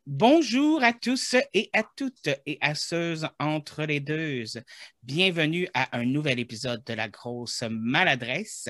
Bonjour à tous et à toutes et à ceux entre les deux. Bienvenue à un nouvel épisode de La Grosse Maladresse.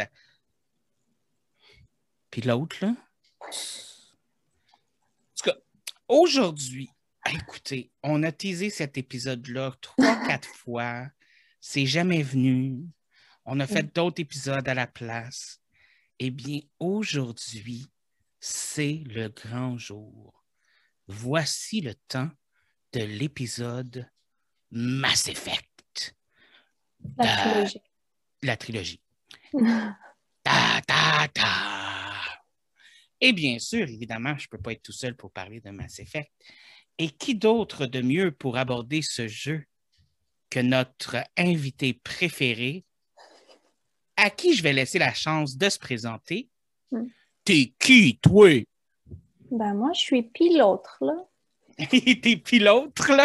Puis l'autre, là. En tout cas, aujourd'hui, écoutez, on a teasé cet épisode-là 3-4 fois. C'est jamais venu. On a fait d'autres épisodes à la place. Eh bien, aujourd'hui, c'est le grand jour. Voici le temps de l'épisode Mass Effect. La trilogie. La trilogie. Ta, ta, ta. Et bien sûr, évidemment, je ne peux pas être tout seul pour parler de Mass Effect. Et qui d'autre de mieux pour aborder ce jeu que notre invité préféré, à qui je vais laisser la chance de se présenter. T'es qui, toi? Ben, moi, je suis pilote, là. T'es pilote, là?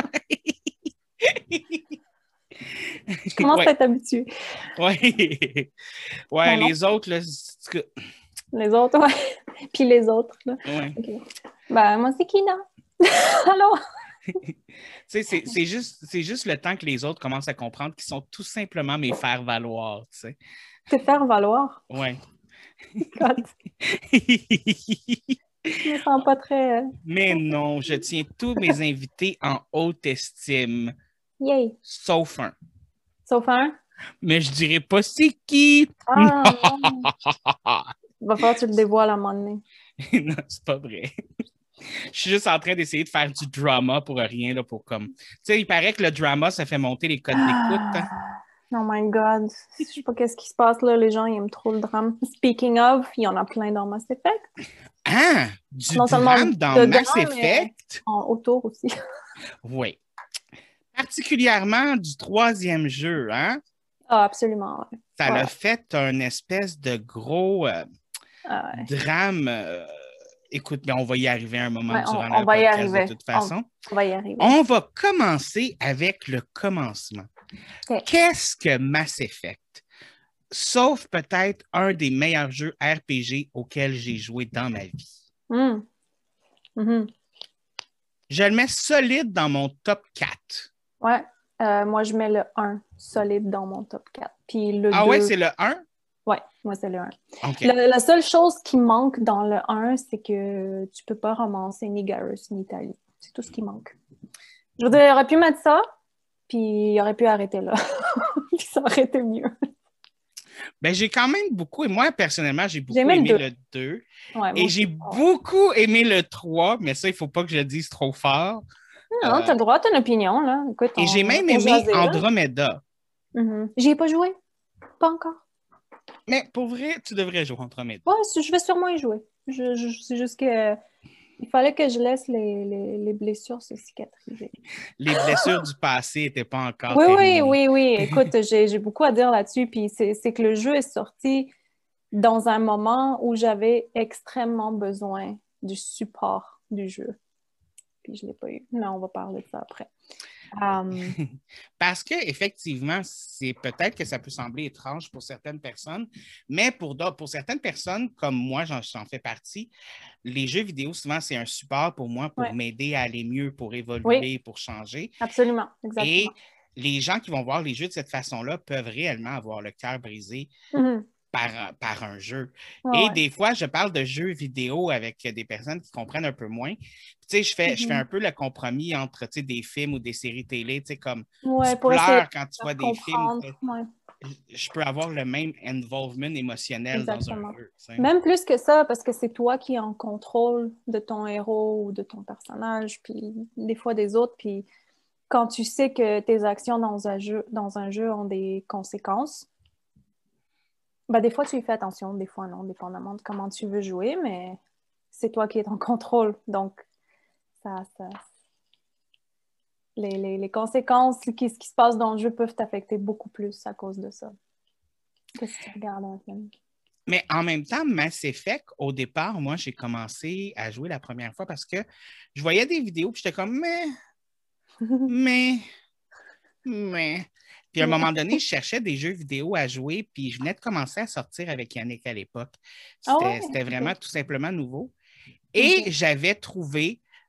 Je commence à être habituée. Oui. Ouais, les autres, là. Les autres, ouais. Puis les autres, là. Ouais. Okay. Ben, moi, c'est Kina. Allô? C'est juste le temps que les autres commencent à comprendre qu'ils sont tout simplement mes faire-valoir, tu sais. Te faire valoir? Ouais. Je me sens pas très... Mais non, je tiens tous mes invités en haute estime. Yay! Sauf un. Sauf un? Mais je dirais pas c'est qui. Ah, non. Va falloir que tu le dévoiles à un moment donné. Non, c'est pas vrai. Je suis juste en train d'essayer de faire du drama pour rien, là, pour comme... Tu sais, il paraît que le drama, ça fait monter les codes d'écoute. Hein? Oh my God! Je sais pas qu'est-ce qui se passe, là. Les gens, ils aiment trop le drame. Speaking of, il y en a plein dans Mass Effect. Ah! Du non drame dans Mass Effect? Autour aussi. Oui. Particulièrement du troisième jeu, hein? Ah, absolument, ouais. Ça l'a fait un espèce de gros drame. Écoute, mais on va y arriver à un moment durant le podcast de toute façon. On va y arriver. On va commencer avec le commencement. Okay. Qu'est-ce que Mass Effect? Sauf peut-être un des meilleurs jeux RPG auxquels j'ai joué dans ma vie. Je le mets solide dans mon top 4. Ouais, moi je mets le 1 solide dans mon top 4. Puis le 2... ouais, c'est le 1? Ouais, moi c'est le 1. Okay. La seule chose qui manque dans le 1, c'est que tu peux pas ramasser ni Garrus ni Tali. C'est tout ce qui manque. Je veux dire, il aurait pu mettre ça, puis il aurait pu arrêter là. Puis ça aurait été mieux. Ben, j'ai quand même beaucoup, et moi personnellement, j'ai beaucoup aimé le 2. Ouais, et j'ai beaucoup aimé le 3, mais ça, il ne faut pas que je le dise trop fort. Non, tu as le droit à ton opinion, là. Écoute, et j'ai même aimé Andromeda. J'y ai pas joué. Pas encore. Mais pour vrai, tu devrais jouer Andromeda. Ouais, je vais sûrement y jouer. C'est juste que il fallait que je laisse les blessures se cicatriser. Les blessures du passé n'étaient pas encore Oui. Écoute, j'ai beaucoup à dire là-dessus. Puis c'est que le jeu est sorti dans un moment où j'avais extrêmement besoin du support du jeu. Puis je ne l'ai pas eu. Mais on va parler de ça après. Parce qu'effectivement, c'est peut-être que ça peut sembler étrange pour certaines personnes, mais pour certaines personnes, comme moi, j'en fais partie, les jeux vidéo, souvent, c'est un support pour moi pour m'aider à aller mieux, pour évoluer, pour changer. Absolument, exactement. Et les gens qui vont voir les jeux de cette façon-là peuvent réellement avoir le cœur brisé par un jeu. Et des fois, je parle de jeux vidéo avec des personnes qui comprennent un peu moins. Tu sais, je fais un peu le compromis entre, tu sais, des films ou des séries télé, tu sais, comme tu pleures quand tu vois des films. Je peux avoir le même involvement émotionnel dans un jeu. T'sais. Même plus que ça, parce que c'est toi qui es en contrôle de ton héros ou de ton personnage, puis des fois des autres, puis quand tu sais que tes actions dans un jeu ont des conséquences, ben, des fois, tu y fais attention, des fois non, dépendamment de comment tu veux jouer, mais c'est toi qui es en contrôle. Donc, les conséquences, ce qui se passe dans le jeu peuvent t'affecter beaucoup plus à cause de ça que si tu regardes un film. Mais en même temps, Mass Effect, au départ, moi, j'ai commencé à jouer la première fois parce que je voyais des vidéos puis j'étais comme, mais... Puis à un moment donné, je cherchais des jeux vidéo à jouer, puis je venais de commencer à sortir avec Yannick à l'époque. C'était vraiment tout simplement nouveau. Et j'avais trouvé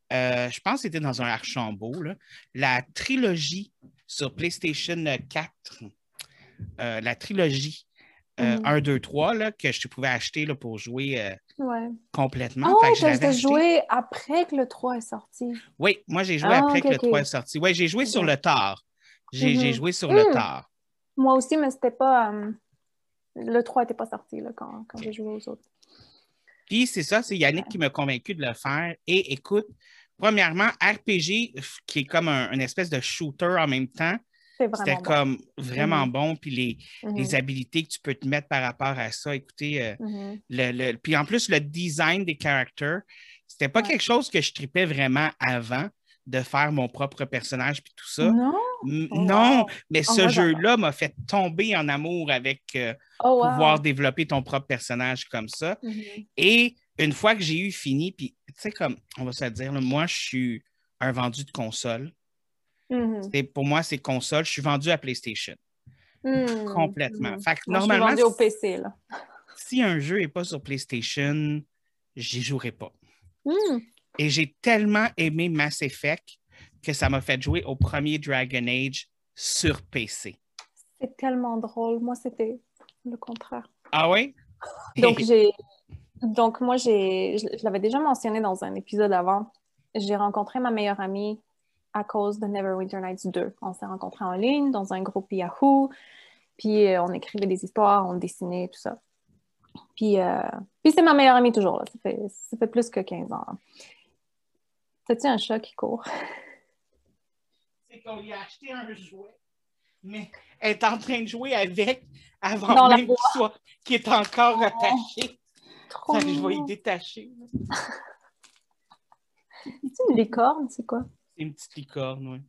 je pense que c'était dans un Archambault, là, la trilogie sur PlayStation 4, la trilogie 1, 2, 3, là, que je pouvais acheter là, pour jouer Ouais. complètement. Ah Fait ouais, que je l'avais t'as acheté. joué après que le 3 est sorti. Oui, moi, j'ai joué Ah, après ok, que le ok. 3 est sorti. Oui, j'ai joué sur Ok. le tard. J'ai joué sur le tard. Moi aussi, mais c'était pas... le 3 n'était pas sorti là, quand j'ai joué aux autres. Puis c'est ça, c'est Yannick qui m'a convaincu de le faire. Et écoute, premièrement, RPG, qui est comme une espèce de shooter en même temps, C'est c'était vraiment bon. comme vraiment bon. Puis les Mhm. habilités que tu peux te mettre par rapport à ça, écoutez, Mhm. puis en plus, le design des characters, c'était pas Ouais. quelque chose que je tripais vraiment avant de faire mon propre personnage puis tout ça. Non? Oh, Non, wow. mais Oh, ce moi, j'adore. jeu-là m'a fait tomber en amour avec Oh, pouvoir wow. développer ton propre personnage comme ça. Mhm. Et une fois que j'ai eu fini, puis tu sais, comme on va se le dire, là, moi, je suis un vendu de console. Mhm. Pour moi, c'est console. Je suis vendu à PlayStation. Mhm. Complètement. Mhm. Fait que Moi, je suis normalement, vendue au PC, là. si un jeu n'est pas sur PlayStation, j'y jouerai pas. Mhm. Et j'ai tellement aimé Mass Effect que ça m'a fait jouer au premier Dragon Age sur PC. C'est tellement drôle. Moi, c'était le contraire. Ah oui? Donc, moi, je l'avais déjà mentionné dans un épisode avant. J'ai rencontré ma meilleure amie à cause de Neverwinter Nights 2. On s'est rencontrés en ligne dans un groupe Yahoo, puis on écrivait des histoires, on dessinait, tout ça. Puis c'est ma meilleure amie toujours, là. Ça fait plus que 15 ans. T'as-tu un chat qui court? C'est qu'on lui a acheté un jouet, mais elle est en train de jouer avec avant Dans la même boîte. qu'il est encore attaché. Trop Fait que je vais y mignon. détacher. C'est une licorne, c'est quoi? C'est une petite licorne, oui.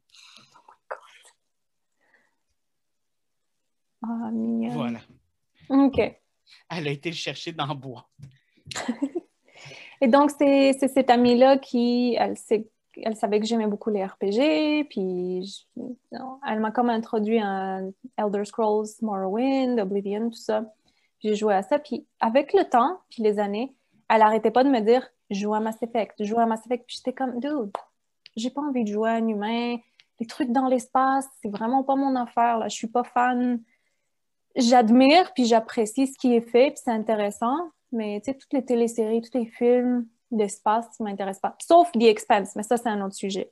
Ah, mignonne. Voilà. OK. Elle a été le chercher dans le bois. Et donc, c'est cette amie-là qui, elle savait que j'aimais beaucoup les RPG, puis elle m'a comme introduit à Elder Scrolls, Morrowind, Oblivion, tout ça. J'ai joué à ça, puis avec le temps, puis les années, elle arrêtait pas de me dire « joue à Mass Effect, joue à Mass Effect », puis j'étais comme « dude, j'ai pas envie de jouer à un humain, les trucs dans l'espace, c'est vraiment pas mon affaire, là, je suis pas fan. » J'admire, puis j'apprécie ce qui est fait, puis c'est intéressant, mais tu sais, toutes les téléséries, tous les films d'espace, ça m'intéresse pas. Sauf The Expanse, mais ça, c'est un autre sujet.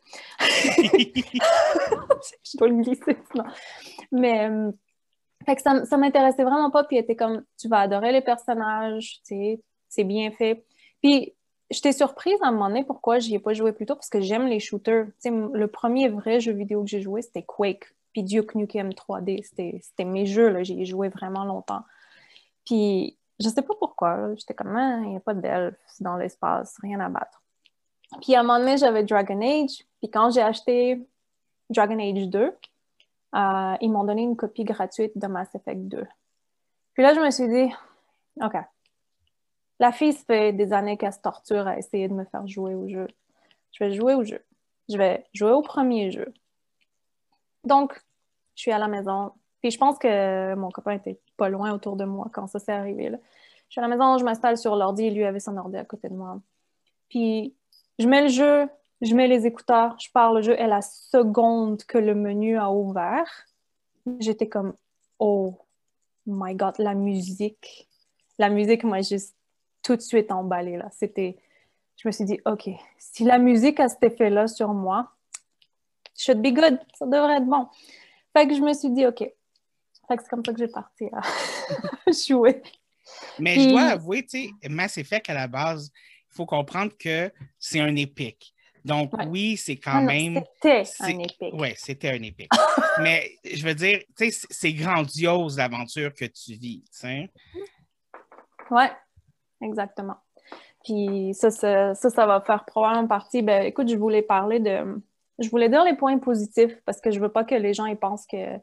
Je dois le glisser, sinon. Mais, fait que ça m'intéressait vraiment pas, puis elle était comme, tu vas adorer les personnages, tu sais, c'est bien fait. Puis, j'étais surprise à un moment donné pourquoi j'y ai pas joué plus tôt, parce que j'aime les shooters. Tu sais, le premier vrai jeu vidéo que j'ai joué, c'était Quake, puis Duke Nukem 3D. C'était mes jeux, là, j'y ai joué vraiment longtemps. Puis, je sais pas pourquoi, j'étais comme, ah, il n'y a pas d'elfes dans l'espace, rien à battre. Puis, à un moment donné, j'avais Dragon Age, puis quand j'ai acheté Dragon Age 2, ils m'ont donné une copie gratuite de Mass Effect 2. Puis là, je me suis dit, OK, la fille, ça fait des années qu'elle se torture à essayer de me faire jouer au jeu. Je vais jouer au jeu. Je vais jouer au premier jeu. Donc, je suis à la maison. Puis je pense que mon copain était pas loin autour de moi quand ça s'est arrivé, là. Je suis à la maison, je m'installe sur l'ordi et lui avait son ordi à côté de moi. Puis je mets le jeu, je mets les écouteurs, je pars le jeu et la seconde que le menu a ouvert, j'étais comme « Oh my God, la musique! » La musique m'a juste tout de suite emballée, là. Je me suis dit « OK, si la musique a cet effet-là sur moi, should be good, ça devrait être bon. » Fait que je me suis dit « OK. » Fait que c'est comme ça que j'ai parti à jouer. Mais Puis, je dois avouer, tu sais, Mass Effect, à la base, il faut comprendre que c'est un épique. Donc, ouais. oui, c'est quand Ah non, même... c'était un épique. Oui, c'était un épique. Mais je veux dire, tu sais, c'est grandiose l'aventure que tu vis, tu sais. Ouais, exactement. Puis ça va faire probablement partie. Ben, écoute, je voulais dire les points positifs parce que je veux pas que les gens ils pensent que.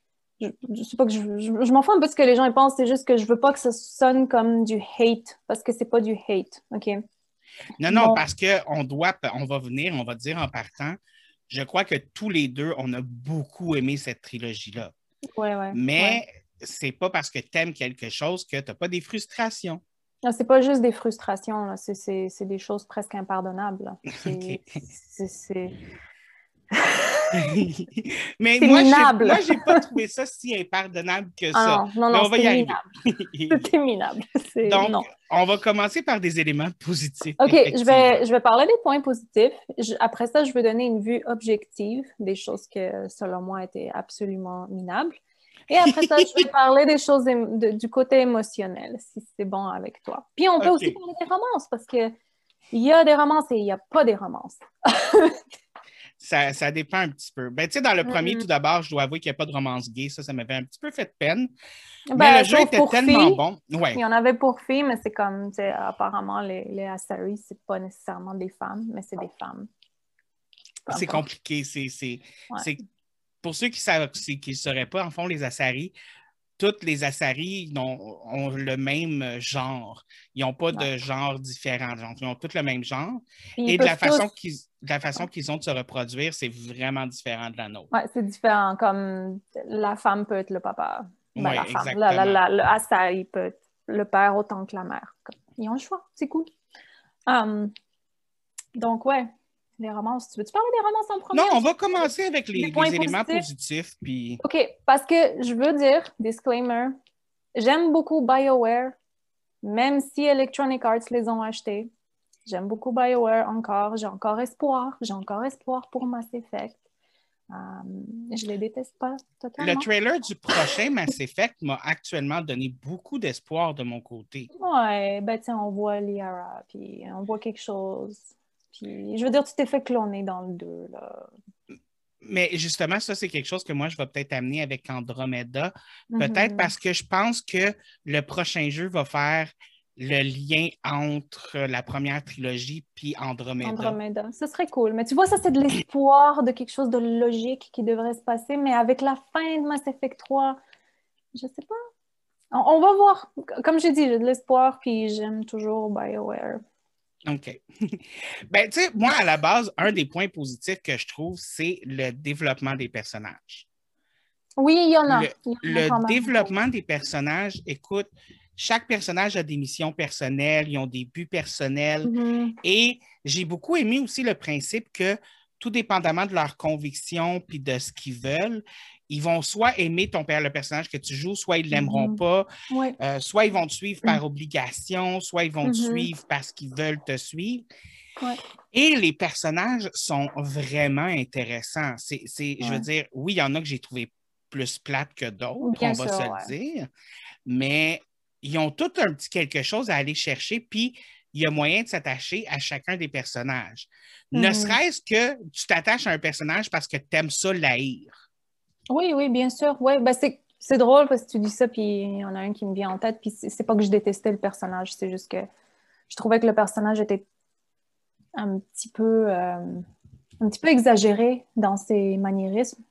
Je sais pas que je m'en fous un peu de ce que les gens ils pensent, c'est juste que je veux pas que ça sonne comme du hate parce que c'est pas du hate, OK? Non, Bon. parce qu'on on va dire en partant, je crois que tous les deux, on a beaucoup aimé cette trilogie-là. Ouais. Mais c'est pas parce que tu aimes quelque chose que tu n'as pas des frustrations. Ah, c'est pas juste des frustrations, là. C'est des choses presque impardonnables, là. OK. C'est Mais c'est minable. moi, j'ai pas trouvé ça si impardonnable que ça. Ah non, non, Mais non, on va c'était y arriver. minable. C'était minable. Donc, Non. on va commencer par des éléments positifs, OK, effectivement. je vais parler des points positifs. Après ça, je vais donner une vue objective des choses que, selon moi, étaient absolument minables. Et après ça, je vais parler des choses du côté émotionnel, si c'est bon avec toi. Puis on peut aussi OK. parler des romances, parce que il y a des romances et il n'y a pas des romances. Ça dépend un petit peu. Ben, tu sais, dans le premier, Mm-mm. tout d'abord, je dois avouer qu'il n'y a pas de romance gay. Ça m'avait un petit peu fait de peine. Mais le Ben, jeu sauf était pour tellement filles. bon. Il Ouais, y en avait pour filles, mais c'est comme, tu sais, apparemment, les Asari, c'est pas nécessairement des femmes, mais c'est des femmes. Peu c'est importe. compliqué. Ouais. C'est- Pour ceux qui savent, qui ne sauraient pas, en fond, les Asari, toutes les Asari ont le même genre. Ils n'ont pas Ouais. de genre différent. Donc, ils ont tous le même genre. Puis ils Et peuvent tous. de la façon qu'ils ont de se reproduire, c'est vraiment différent de la nôtre. Ouais, c'est différent. Comme la femme peut être le papa. Ben, Oui, la femme. exactement. Le Asari peut être le père autant que la mère. Ils ont le choix. C'est cool. Um, donc, ouais, les romances. Tu veux-tu parler des romances en Non, premier ou on tu va veux commencer avec des points les éléments positifs? positifs. Puis, OK, parce que je veux dire, disclaimer, j'aime beaucoup BioWare, même si Electronic Arts les ont achetés. J'aime beaucoup BioWare encore. J'ai encore espoir. J'ai encore espoir pour Mass Effect. Je les déteste pas le totalement. trailer du prochain Mass Effect m'a actuellement donné beaucoup d'espoir de mon côté. Ouais, ben tu sais, on voit Liara, puis on voit quelque chose. Puis je veux dire, tu t'es fait cloner dans le 2, là. Mais justement, ça, c'est quelque chose que moi, je vais peut-être amener avec Andromeda. Peut-être Mhm. parce que je pense que le prochain jeu va faire le lien entre la première trilogie puis Andromeda. Andromeda, ce serait cool. Mais tu vois, ça, c'est de l'espoir de quelque chose de logique qui devrait se passer. Mais avec la fin de Mass Effect 3, je sais pas. On va voir. Comme j'ai dit, j'ai de l'espoir, puis j'aime toujours BioWare. OK. Ben, tu sais, moi, à la base, un des points positifs que je trouve, c'est le développement des personnages. Oui, il y en Le, a. Il y en a le quand même beaucoup. développement des personnages, écoute, chaque personnage a des missions personnelles, ils ont des buts personnels. Mhm. Et j'ai beaucoup aimé aussi le principe que, tout dépendamment de leurs convictions puis de ce qu'ils veulent, ils vont soit aimer le personnage que tu joues, soit ils ne l'aimeront Mhm. pas, Oui. soit ils vont te suivre par obligation, soit ils vont te Mhm. suivre parce qu'ils veulent te suivre. Ouais. Et les personnages sont vraiment intéressants. Je veux Ouais. dire, oui, il y en a que j'ai trouvé plus plates que d'autres, on Bien va sûr, se le ouais. dire, mais ils ont tout un petit quelque chose à aller chercher, puis il y a moyen de s'attacher à chacun des personnages. Ne Mhm. serait-ce que tu t'attaches à un personnage parce que tu aimes ça l'haïr. Oui, oui, bien sûr. Ouais, ben c'est drôle parce que tu dis ça, puis il y en a un qui me vient en tête, puis c'est pas que je détestais le personnage, c'est juste que je trouvais que le personnage était un petit peu, un petit peu exagéré dans ses maniérismes,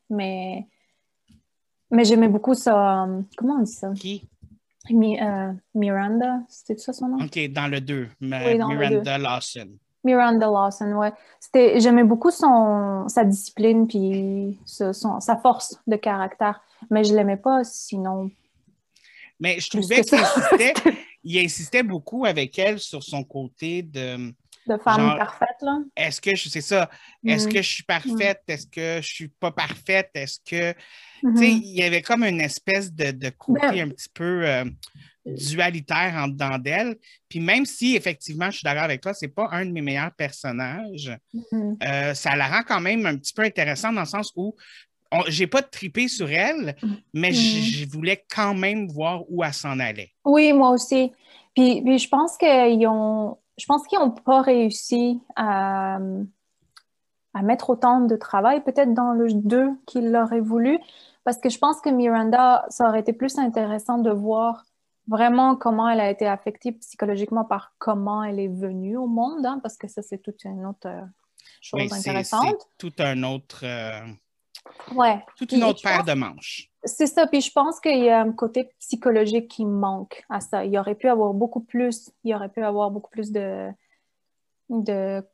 mais j'aimais beaucoup ça. Comment on dit ça? Qui? Miranda, c'était ça son nom? OK, dans le 2, Oui, dans le 2. Miranda Lawson. Miranda Lawson, ouais. J'aimais beaucoup sa discipline puis sa force de caractère, mais je l'aimais pas sinon Mais je plus trouvais que ça. il insistait beaucoup avec elle sur son côté de De femme genre, parfaite, là. c'est ça, est-ce Mm. que je suis Mm. parfaite? Est-ce que je suis pas parfaite? Est-ce que, tu sais, Mhm. il y avait comme une espèce de côté Ben, un petit peu dualitaire en dedans d'elle. Puis même si, effectivement, je suis d'accord avec toi, c'est pas un de mes meilleurs personnages, mhm. ça la rend quand même un petit peu intéressante dans le sens où j'ai pas tripé sur elle, mais Mhm. je voulais quand même voir où elle s'en allait. Oui, moi aussi. Puis je pense qu'ils n'ont pas réussi à mettre autant de travail, peut-être dans le 2 qu'ils l'auraient voulu, parce que je pense que Miranda, ça aurait été plus intéressant de voir vraiment comment elle a été affectée psychologiquement par comment elle est venue au monde, hein, parce que ça, c'est toute une autre Oui, chose c'est intéressante. Ouais. toute une Puis autre je paire pense de manches. c'est ça, puis je pense qu'il y a un côté psychologique qui manque à ça. Il y aurait pu avoir beaucoup plus de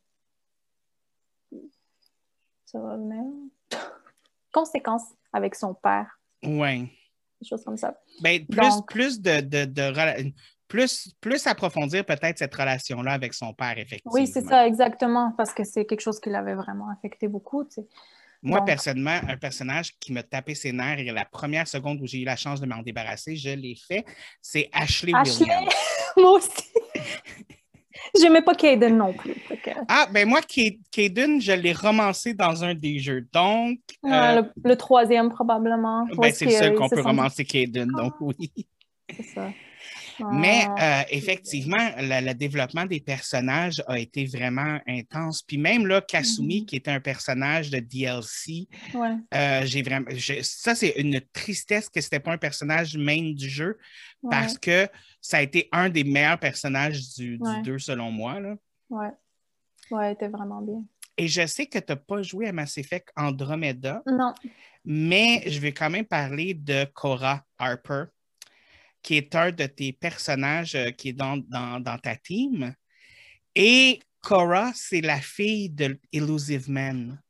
ça va venir, conséquences avec son père, Oui. des choses comme ça. Ben, Donc, plus approfondir peut-être cette relation-là avec son père, effectivement. Oui, c'est ça, exactement, parce que c'est quelque chose qui l'avait vraiment affecté beaucoup, tu sais. Moi, Donc, personnellement, un personnage qui me tapait ses nerfs et la première seconde où j'ai eu la chance de m'en débarrasser, je l'ai fait, c'est Ashley Ashley, Williams. moi aussi. J'aimais pas Caden non plus. Ah, ben moi, Caden, je l'ai romancé dans un des jeux. Donc, le troisième, probablement. ben, c'est le seul qu'on peut sont... romancer Caden, donc oui. C'est ça. Mais effectivement, le développement des personnages a été vraiment intense. Puis même là, Kasumi, qui était un personnage de DLC, ouais. Ça, c'est une tristesse que ce n'était pas un personnage main du jeu parce que ça a été un des meilleurs personnages du 2, selon moi. Là. Ouais. Ouais, elle était vraiment bien. Et je sais que tu n'as pas joué à Mass Effect Andromeda. Non. Mais je vais quand même parler de Cora Harper, qui est un de tes personnages qui est dans ta team. Et Cora, c'est la fille de Illusive Man.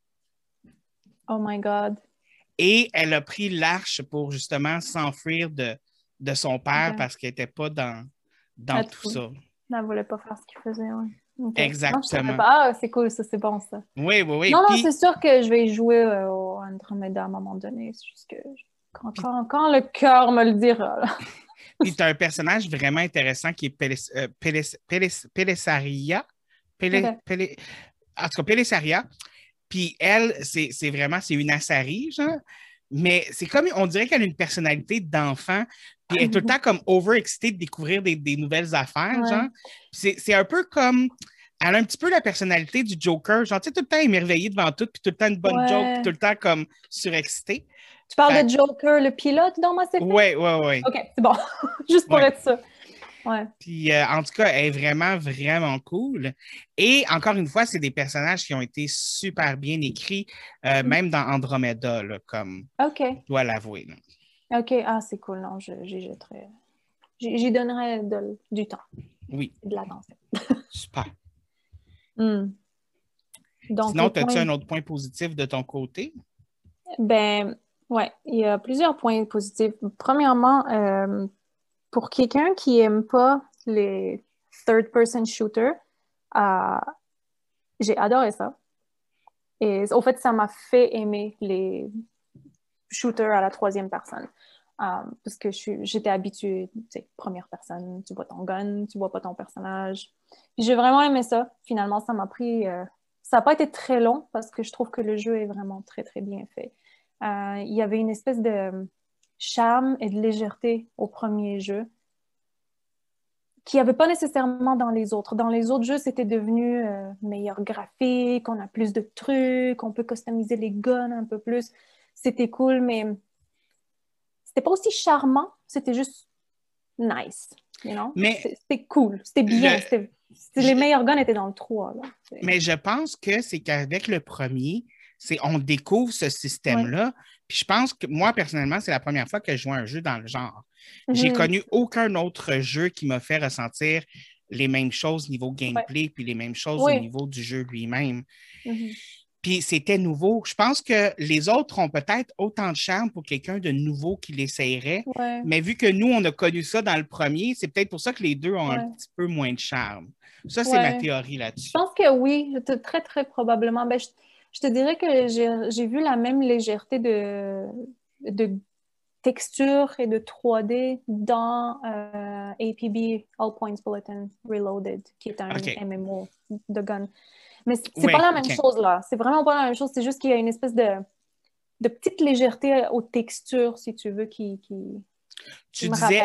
Oh my God. Et elle a pris l'arche pour justement s'enfuir de son père parce qu'elle n'était pas dans tout ça. Elle ne voulait pas faire ce qu'il faisait, oui. Okay. Exactement. Ah, c'est cool, ça, c'est bon, ça. Oui. Non, c'est sûr que je vais y jouer au Andromeda à un moment donné. C'est juste que quand le cœur me le dira. Puis tu as un personnage vraiment intéressant qui est Pelessaria. En tout cas, Pelessaria. Puis elle, c'est vraiment, c'est une Asari, genre. Mais c'est comme, on dirait qu'elle a une personnalité d'enfant. Puis elle est tout le temps comme overexcitée de découvrir des nouvelles affaires, genre. C'est un peu comme... Elle a un petit peu la personnalité du Joker. Genre, tu sais, tout le temps émerveillée devant tout, puis tout le temps une bonne joke, puis tout le temps comme surexcitée. Tu parles de Joker, le pilote dans Mass Effect? Oui. OK, c'est bon. Juste pour être ça. Ouais. Puis, en tout cas, elle est vraiment, vraiment cool. Et encore une fois, c'est des personnages qui ont été super bien écrits, même dans Andromeda, là, comme je dois l'avouer. Là. OK, c'est cool. Non, j'y jetterai. J'y donnerai du temps. Oui. De l'attention. Super. Donc, sinon, as-tu un autre point positif de ton côté? Ben, ouais, il y a plusieurs points positifs. Premièrement, pour quelqu'un qui n'aime pas les third-person shooters, j'ai adoré ça. Et au fait, ça m'a fait aimer les shooters à la troisième personne. Parce que j'étais habituée, tu sais, première personne, tu vois ton gun, tu vois pas ton personnage. Puis j'ai vraiment aimé ça. Finalement, ça m'a pris... ça n'a pas été très long parce que je trouve que le jeu est vraiment très, très bien fait. Il y avait une espèce de charme et de légèreté au premier jeu qu'il n'y avait pas nécessairement dans les autres. Dans les autres jeux, c'était devenu meilleur graphique, on a plus de trucs, on peut customiser les guns un peu plus. C'était cool, mais c'était pas aussi charmant, c'était juste nice, you know? C'était cool, c'était bien, les meilleurs guns étaient dans le 3. Là. Mais je pense que c'est qu'avec le premier, on découvre ce système-là. Puis je pense que moi, personnellement, c'est la première fois que je joue à un jeu dans le genre. J'ai connu aucun autre jeu qui m'a fait ressentir les mêmes choses niveau gameplay, puis les mêmes choses au niveau du jeu lui-même. Puis c'était nouveau. Je pense que les autres ont peut-être autant de charme pour quelqu'un de nouveau qui l'essayerait. Mais vu que nous, on a connu ça dans le premier, c'est peut-être pour ça que les deux ont un petit peu moins de charme. Ça, c'est ma théorie là-dessus. Je pense que oui, très, très probablement. Ben, je te dirais que j'ai vu la même légèreté de texture et de 3D dans APB, All Points Bulletin Reloaded, qui est un MMO de gun. Mais c'est pas la même chose là. C'est vraiment pas la même chose. C'est juste qu'il y a une espèce de petite légèreté aux textures, si tu veux, qui tu disais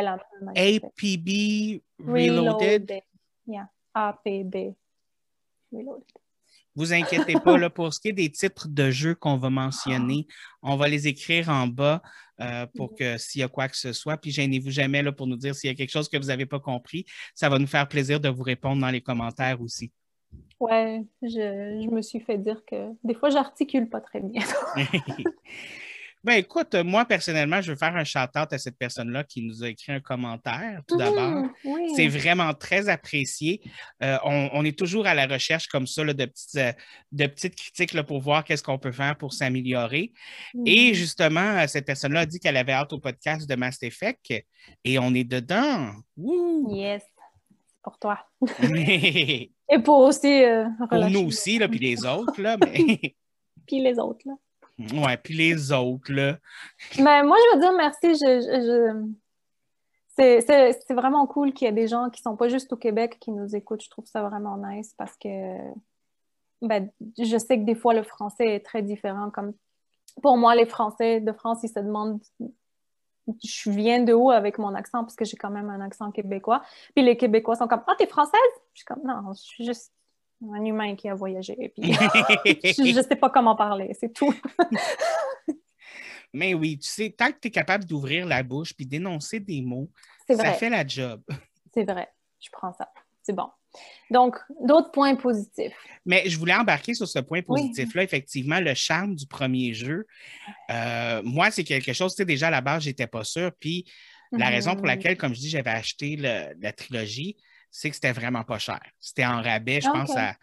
APB Reloaded? Yeah, APB Reloaded. Vous inquiétez pas, là, pour ce qui est des titres de jeux qu'on va mentionner, on va les écrire en bas pour que s'il y a quoi que ce soit, puis gênez-vous jamais là, pour nous dire s'il y a quelque chose que vous n'avez pas compris. Ça va nous faire plaisir de vous répondre dans les commentaires aussi. Ouais, je me suis fait dire que des fois, j'articule pas très bien. Ben écoute, moi personnellement, je veux faire un shout-out à cette personne-là qui nous a écrit un commentaire, tout d'abord. C'est Oui. vraiment très apprécié. On est toujours à la recherche comme ça là, de petites critiques là, pour voir qu'est-ce qu'on peut faire pour s'améliorer. Et justement, cette personne-là a dit qu'elle avait hâte au podcast de Mass Effect et on est dedans. Wouh! Yes, pour toi. Mais Et pour aussi pour nous relâcher. aussi, là, puis les autres, là, mais Puis les autres, là. ouais, puis les autres, là. Mais moi, je veux dire merci. C'est vraiment cool qu'il y ait des gens qui sont pas juste au Québec qui nous écoutent. Je trouve ça vraiment nice parce que ben, je sais que des fois, le français est très différent. Comme pour moi, les Français de France, ils se demandent je viens de où avec mon accent parce que j'ai quand même un accent québécois. Puis les Québécois sont comme ah, t'es française? Je suis comme non, je suis juste un humain qui a voyagé. Puis je sais pas comment parler, c'est tout. Mais oui, tu sais, tant que tu es capable d'ouvrir la bouche puis d'énoncer des mots, C'est ça vrai. fait la job. C'est vrai. Je prends ça. C'est bon. Donc, d'autres points positifs. Mais je voulais embarquer sur ce point Oui. positif-là, effectivement, le charme du premier jeu. Moi, c'est quelque chose, tu sais, déjà à la base, j'étais pas sûr. Puis la raison pour laquelle, comme je dis, j'avais acheté la trilogie, c'est que c'était vraiment pas cher. C'était en rabais, je pense, à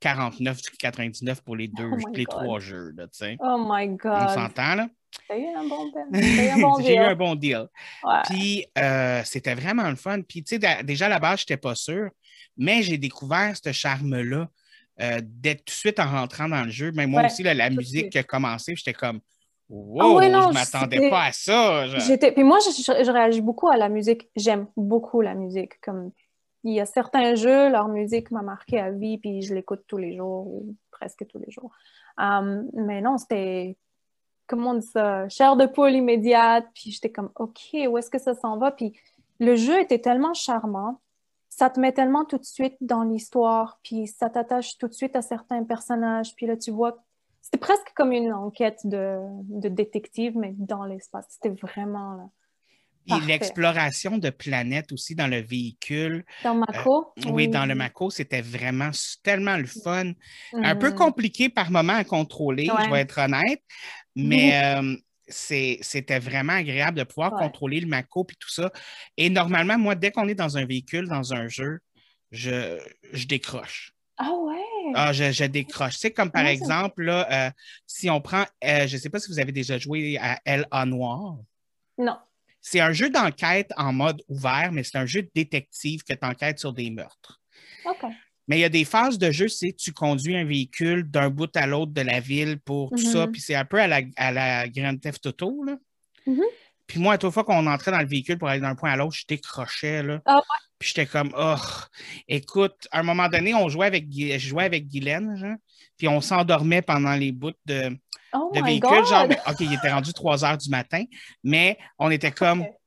49,99 pour les trois jeux, là, tu sais. Oh my God. On s'entend, là? T'as eu un bon deal. J'ai eu un bon deal. Ouais. Puis, c'était vraiment le fun. Puis, tu sais, déjà à la base, je n'étais pas sûr, mais j'ai découvert ce charme-là d'être tout de suite en rentrant dans le jeu. Mais moi aussi, là, la musique qui a commencé, j'étais comme, wow, je ne m'attendais pas à ça. Puis moi, je réagis beaucoup à la musique. J'aime beaucoup la musique. Comme il y a certains jeux, leur musique m'a marqué à vie, puis je l'écoute tous les jours, ou presque tous les jours. Mais non, c'était comment on dit ça, chair de poule immédiate, puis j'étais comme, OK, où est-ce que ça s'en va? Puis le jeu était tellement charmant, ça te met tellement tout de suite dans l'histoire, puis ça t'attache tout de suite à certains personnages, puis là, tu vois, c'était presque comme une enquête de détective, mais dans l'espace. C'était vraiment là. Et l'exploration de planètes aussi dans le véhicule. Dans Mako? Oui, dans le Mako, c'était vraiment tellement le fun. Un peu compliqué par moment à contrôler, je vais être honnête, mais c'était vraiment agréable de pouvoir contrôler le Mako et tout ça. Et normalement, moi, dès qu'on est dans un véhicule, dans un jeu, je décroche. Ah ouais? Ah, je décroche. Tu sais, comme par exemple, là, si on prend, je ne sais pas si vous avez déjà joué à L.A. Noire. Non. C'est un jeu d'enquête en mode ouvert, mais c'est un jeu de détective que tu enquêtes sur des meurtres. OK. Mais il y a des phases de jeu, c'est tu conduis un véhicule d'un bout à l'autre de la ville pour tout ça, puis c'est un peu à la Grand Theft Auto, là. Puis moi, à toute fois qu'on entrait dans le véhicule pour aller d'un point à l'autre, je décrochais, là. Ah ouais. Puis j'étais comme, oh, écoute, à un moment donné, je jouais avec Guylaine, genre, puis on s'endormait pendant les bouts de véhicule. Genre, OK, il était rendu 3 heures du matin, mais on était comme... Okay.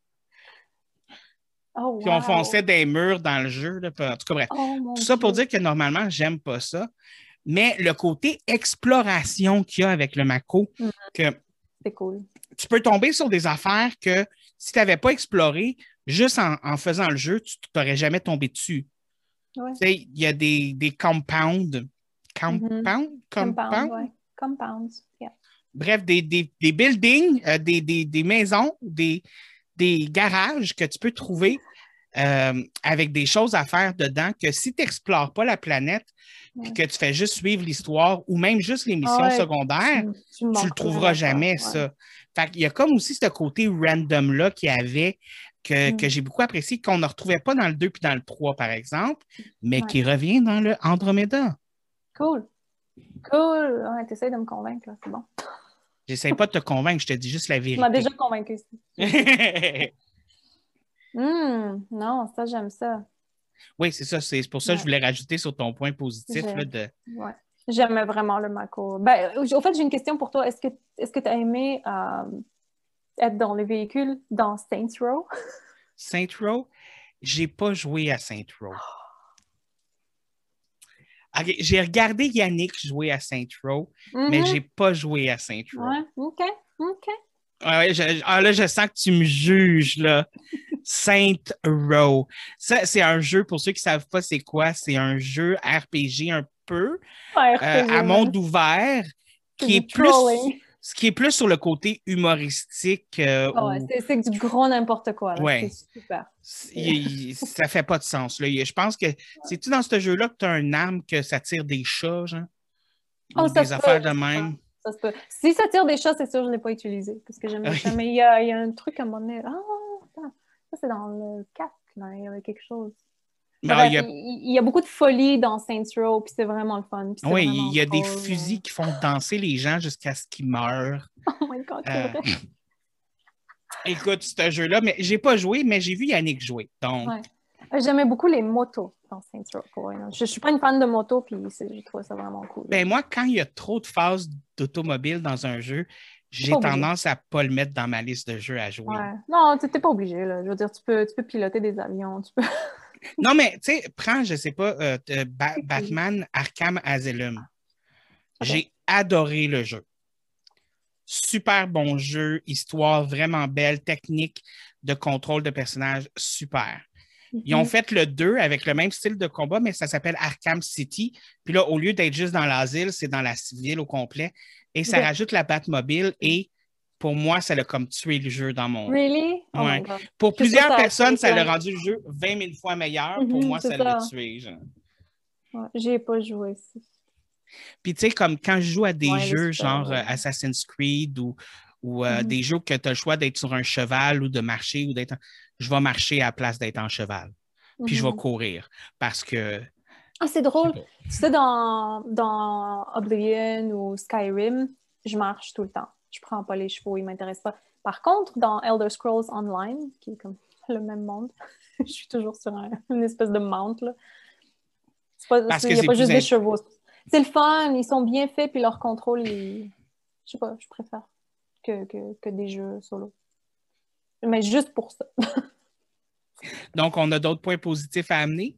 Puis on fonçait des murs dans le jeu. Là, en tout cas, bref. Tout ça pour dire que normalement, j'aime pas ça. Mais le côté exploration qu'il y a avec le Mako, c'est cool. Tu peux tomber sur des affaires que si tu n'avais pas exploré, juste en faisant le jeu, tu n'aurais jamais tombé dessus. Ouais. Tu sais, il y a des compounds. Compounds, yeah. Bref, des buildings, des maisons, des garages que tu peux trouver avec des choses à faire dedans que si tu n'explores pas la planète puis que tu fais juste suivre l'histoire ou même juste les missions secondaires, tu ne le trouveras jamais, ça. Fait qu'il y a comme aussi ce côté random-là qu'il y avait que j'ai beaucoup apprécié, qu'on ne retrouvait pas dans le 2 puis dans le 3, par exemple, mais qui revient dans le Andromeda. Cool. Cool. Ouais, tu essaies de me convaincre, là. C'est bon. J'essaie pas de te convaincre, je te dis juste la vérité. Tu m'as déjà convaincu. Non, ça, j'aime ça. Oui, c'est ça. C'est pour ça que je voulais rajouter sur ton point positif. Ouais. J'aimais vraiment le Mako. Ben, au fait, j'ai une question pour toi. Est-ce que tu as aimé être dans les véhicules dans Saints Row? Saints Row? J'ai pas joué à Saints Row. Okay, j'ai regardé Yannick jouer à Saints Row, mais j'ai pas joué à Saints Row. Ouais, OK. Ouais, là, je sens que tu me juges, là. Saint Row. Ça, c'est un jeu, pour ceux qui ne savent pas c'est quoi, c'est un jeu RPG un peu, à monde ouvert, qui est Ce qui est plus sur le côté humoristique. Ouais, c'est du gros n'importe quoi, là. Ouais. C'est super. Ça fait pas de sens. Là. Je pense que c'est-tu dans ce jeu-là que tu as une arme que ça tire des chats, genre? Oh, Ou ça des se affaires peut, de je sais même? pas. Ça se peut. Si ça tire des chats, c'est sûr que je ne l'ai pas utilisé parce que j'aime les chats. Mais il y a un truc à un moment donné. Ah, attends. Ça, c'est dans le 4, là. Il y avait quelque chose. Bref, il y a beaucoup de folie dans Saints Row, puis c'est vraiment le fun. Oui, il il y a des fusils qui font danser les gens jusqu'à ce qu'ils meurent. Oh my God, c'est vrai. Écoute, ce jeu-là, mais j'ai pas joué, mais j'ai vu Yannick jouer. Donc... Ouais. J'aimais beaucoup les motos dans Saints Row. Je suis pas une fan de motos, puis je trouve ça vraiment cool. Ben moi, quand il y a trop de phases d'automobile dans un jeu, j'ai tendance à pas le mettre dans ma liste de jeux à jouer. Ouais. Non, tu n'es pas obligé. Là. Je veux dire, tu peux piloter des avions. Tu peux... Non, mais tu sais, prends, je sais pas, Batman Arkham Asylum. Okay. J'ai adoré le jeu. Super bon jeu, histoire vraiment belle, technique de contrôle de personnages, super. Ils ont fait le 2 avec le même style de combat, mais ça s'appelle Arkham City. Puis là, au lieu d'être juste dans l'asile, c'est dans la ville au complet. Et ça rajoute la Batmobile et pour moi, ça l'a comme tué le jeu dans mon... Really? Oh my God. Pour plusieurs personnes, ça l'a rendu le jeu 20 000 fois meilleur. Pour moi, ça l'a tué. Ouais, j'y ai pas joué. Puis tu sais, comme quand je joue à des jeux genre Assassin's Creed ou des jeux que tu as le choix d'être sur un cheval ou de marcher ou d'être... Je vais marcher à la place d'être en cheval. Puis je vais courir parce que... Ah, c'est drôle. Tu sais, dans Oblivion ou Skyrim, je marche tout le temps. Je prends pas les chevaux, ils m'intéressent pas. Par contre, dans Elder Scrolls Online, qui est comme le même monde, je suis toujours sur une espèce de mount, là. Il n'y a pas juste des chevaux. C'est le fun, ils sont bien faits, puis leur contrôle, je sais pas, je préfère que des jeux solo. Mais juste pour ça. Donc, on a d'autres points positifs à amener?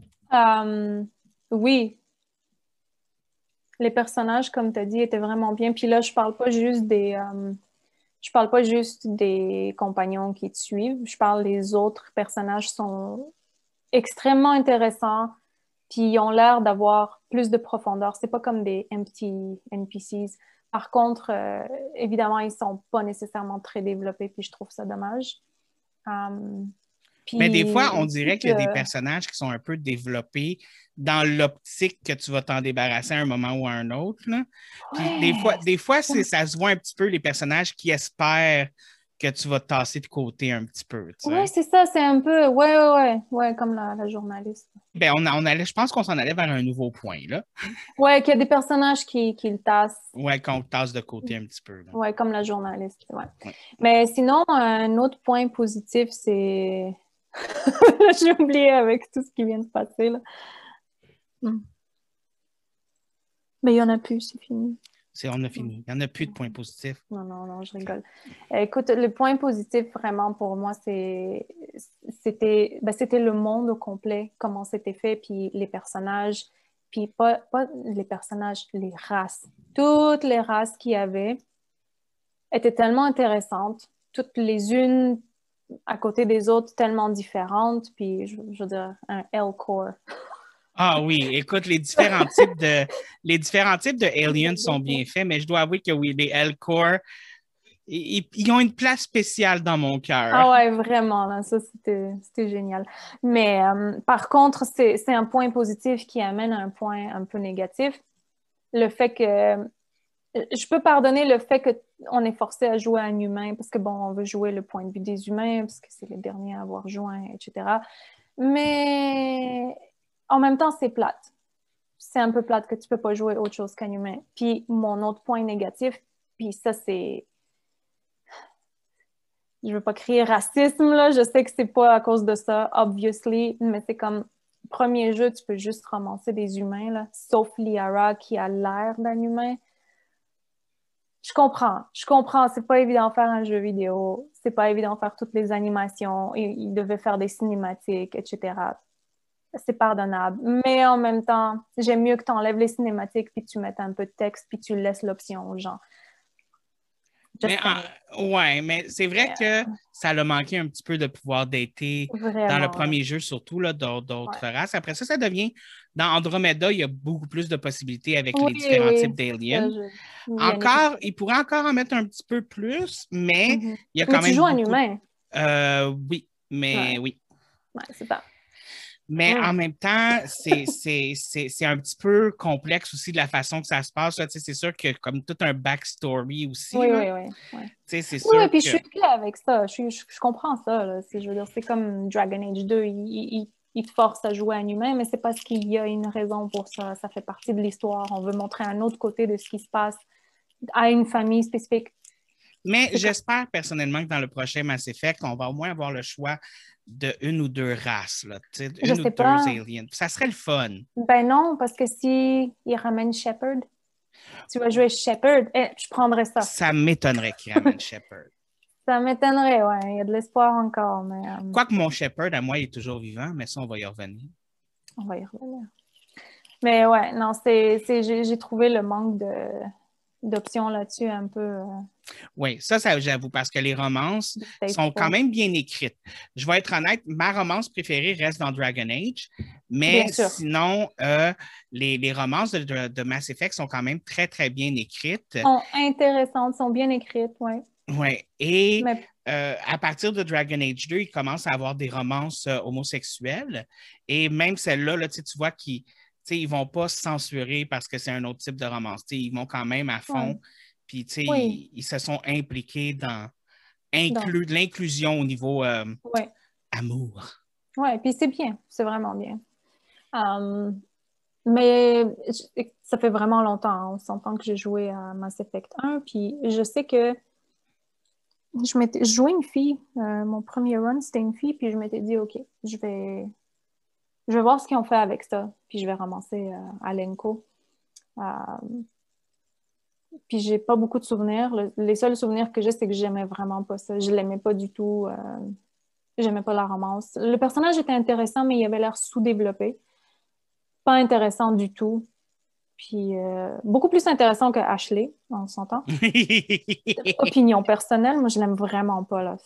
Oui. Les personnages, comme tu as dit, étaient vraiment bien. Puis là, je parle pas juste des compagnons qui te suivent. Je parle des autres personnages sont extrêmement intéressants. Puis ils ont l'air d'avoir plus de profondeur. C'est pas comme des empty NPCs. Par contre, évidemment, ils sont pas nécessairement très développés. Puis je trouve ça dommage. Mais des fois, on dirait qu'il y a des personnages qui sont un peu développés dans l'optique que tu vas t'en débarrasser à un moment ou à un autre. Là. Puis des fois ça se voit un petit peu les personnages qui espèrent que tu vas te tasser de côté un petit peu. Oui, c'est ça, c'est un peu... Ouais, comme la journaliste. Ben, je pense qu'on s'en allait vers un nouveau point, là. Ouais, qu'il y a des personnages qui le tassent. Ouais, qu'on tasse de côté un petit peu. Là. Ouais, comme la journaliste, ouais. Mais sinon, un autre point positif, c'est... J'ai oublié avec tout ce qui vient de se passer, là. Mais il n'y en a plus, c'est fini. On a fini. Il n'y en a plus de points positifs. Non, je rigole. Écoute, le point positif, vraiment, pour moi, c'était le monde au complet, comment c'était fait, puis les personnages, puis pas les personnages, les races. Toutes les races qu'il y avait étaient tellement intéressantes, toutes les unes à côté des autres, tellement différentes, puis je veux dire, un L-Core. Ah oui, écoute, les différents types de aliens sont bien faits, mais je dois avouer que oui, les L-Core, ils ont une place spéciale dans mon cœur. Ah ouais, vraiment, là, ça c'était génial. Mais par contre, c'est un point positif qui amène à un point un peu négatif. Le fait que je peux pardonner le fait qu'on est forcé à jouer à un humain parce que bon, on veut jouer le point de vue des humains parce que c'est les derniers à avoir joint, etc. Mais en même temps, c'est plate. C'est un peu plate que tu peux pas jouer autre chose qu'un humain. Puis mon autre point négatif, puis ça c'est... Je veux pas crier racisme, là. Je sais que c'est pas à cause de ça, obviously, mais c'est comme premier jeu, tu peux juste ramasser des humains, là, sauf Liara qui a l'air d'un humain. Je comprends, c'est pas évident de faire un jeu vidéo, c'est pas évident de faire toutes les animations, il devait faire des cinématiques, etc. C'est pardonnable, mais en même temps, j'aime mieux que tu enlèves les cinématiques puis tu mettes un peu de texte puis tu laisses l'option aux gens. Mais, ouais, mais c'est vrai que ça a manqué un petit peu de pouvoir dater dans le premier jeu, surtout là, d'autres races. Après ça, ça devient. Dans Andromeda, il y a beaucoup plus de possibilités avec les différents types d'aliens. Encore, il pourrait encore en mettre un petit peu plus, mais il y a quand même. Mais tu joues en humain. Oui, mais oui. Ouais, c'est ça. Mais en même temps, c'est un petit peu complexe aussi de la façon que ça se passe. C'est sûr qu'il y a comme tout un backstory aussi. Oui, là. oui. C'est sûr oui, puis que... je suis claire avec ça. Je comprends ça. Là. Je veux dire, c'est comme Dragon Age 2. Il te force à jouer un humain, mais c'est parce qu'il y a une raison pour ça. Ça fait partie de l'histoire. On veut montrer un autre côté de ce qui se passe à une famille spécifique. Mais j'espère personnellement que dans le prochain Mass Effect, on va au moins avoir le choix de une ou deux races, là, une ou deux aliens. Ça serait le fun. Ben non, parce que si il ramène Shepard, tu vas jouer Shepard, je prendrais ça. Ça m'étonnerait qu'il ramène Shepard. Ça m'étonnerait, ouais. Il y a de l'espoir encore, mais... Quoique mon Shepard, à moi, il est toujours vivant, mais ça, on va y revenir. On va y revenir. Mais ouais, non, j'ai trouvé le manque d'options là-dessus un peu... Oui, ça j'avoue, parce que les romances sont quand même bien écrites. Je vais être honnête, ma romance préférée reste dans Dragon Age, mais sinon, les romances de Mass Effect sont quand même très, très bien écrites. Sont intéressantes, sont bien écrites, oui. Oui, et à partir de Dragon Age 2, il commence à avoir des romances homosexuelles, et même celle-là, là, tu vois qu'ils ne vont pas se censurer parce que c'est un autre type de romance. Ils vont quand même à fond. Ouais. Puis, tu sais, ils se sont impliqués dans l'inclusion au niveau amour. Oui, puis c'est bien. C'est vraiment bien. Mais ça fait vraiment longtemps. Hein, on s'entend que j'ai joué à Mass Effect 1. Puis je sais que je jouais une fille. Mon premier run, c'était une fille. Puis je m'étais dit, OK, je vais voir ce qu'ils ont fait avec ça. Puis je vais ramasser Alenko. Puis j'ai pas beaucoup de souvenirs. Les seuls souvenirs que j'ai, c'est que j'aimais vraiment pas ça. Je l'aimais pas du tout. J'aimais pas la romance. Le personnage était intéressant, mais il avait l'air sous-développé. Pas intéressant du tout. Puis beaucoup plus intéressant que Ashley, on s'entend. Opinion personnelle, moi je l'aime vraiment pas là.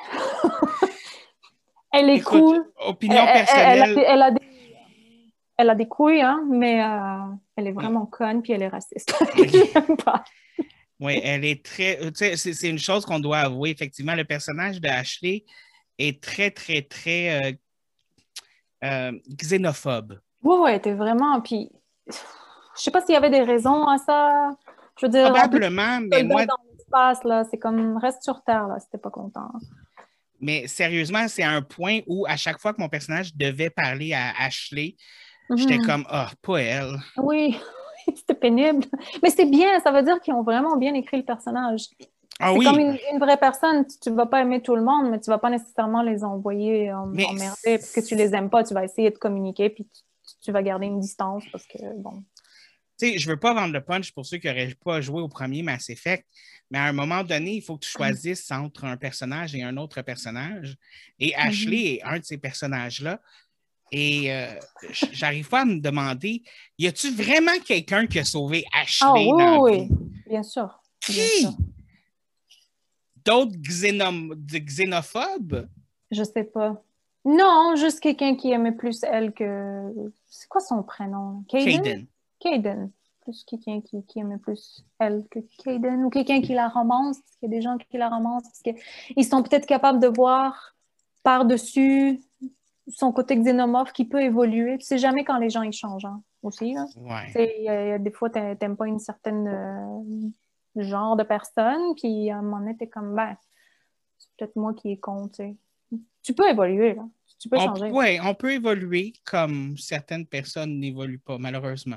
Elle est cool. Opinion personnelle. Elle a des couilles, hein, mais elle est vraiment conne, puis elle est raciste. Je l'aime pas. Oui, elle est très... C'est une chose qu'on doit avouer. Effectivement, le personnage de Ashley est très, très, très xénophobe. Oui, elle était vraiment... Puis, je sais pas s'il y avait des raisons à ça. Je veux dire... Probablement, mais moi... Dans l'espace, là, c'est comme... Reste sur Terre, là, si t'es pas content. Mais sérieusement, c'est un point où, à chaque fois que mon personnage devait parler à Ashley, j'étais comme, pas elle. Oui, c'était pénible. Mais c'est bien, ça veut dire qu'ils ont vraiment bien écrit le personnage. Ah, c'est comme une vraie personne. Tu ne vas pas aimer tout le monde, mais tu ne vas pas nécessairement les envoyer emmerder parce que tu les aimes pas. Tu vas essayer de communiquer, puis tu vas garder une distance parce que, bon... Tu sais, je veux pas vendre le punch pour ceux qui n'auraient pas joué au premier Mass Effect, mais à un moment donné, il faut que tu choisisses entre un personnage et un autre personnage. Et Ashley est un de ces personnages-là. Et j'arrive pas à me demander, y a-tu vraiment quelqu'un qui a sauvé Ashley dans la vie? Bien sûr. Qui? D'autres xénophobes? Je sais pas. Non, juste quelqu'un qui aimait plus elle que... C'est quoi son prénom? Kaidan. Kaidan. Plus quelqu'un qui aimait plus elle que Kaidan. Ou quelqu'un qui la romance, parce qu'il y a des gens qui la romancent, parce qu'ils sont peut-être capables de voir par-dessus son côté xénomorphe qui peut évoluer. Tu sais jamais quand les gens ils changent, hein, aussi. Hein. Ouais. Des fois, t'aimes pas une certaine genre de personne, puis à un moment donné, t'es comme, ben, c'est peut-être moi qui est con, tu sais. Tu peux évoluer, là. Tu peux changer. Oui, on peut évoluer comme certaines personnes n'évoluent pas, malheureusement.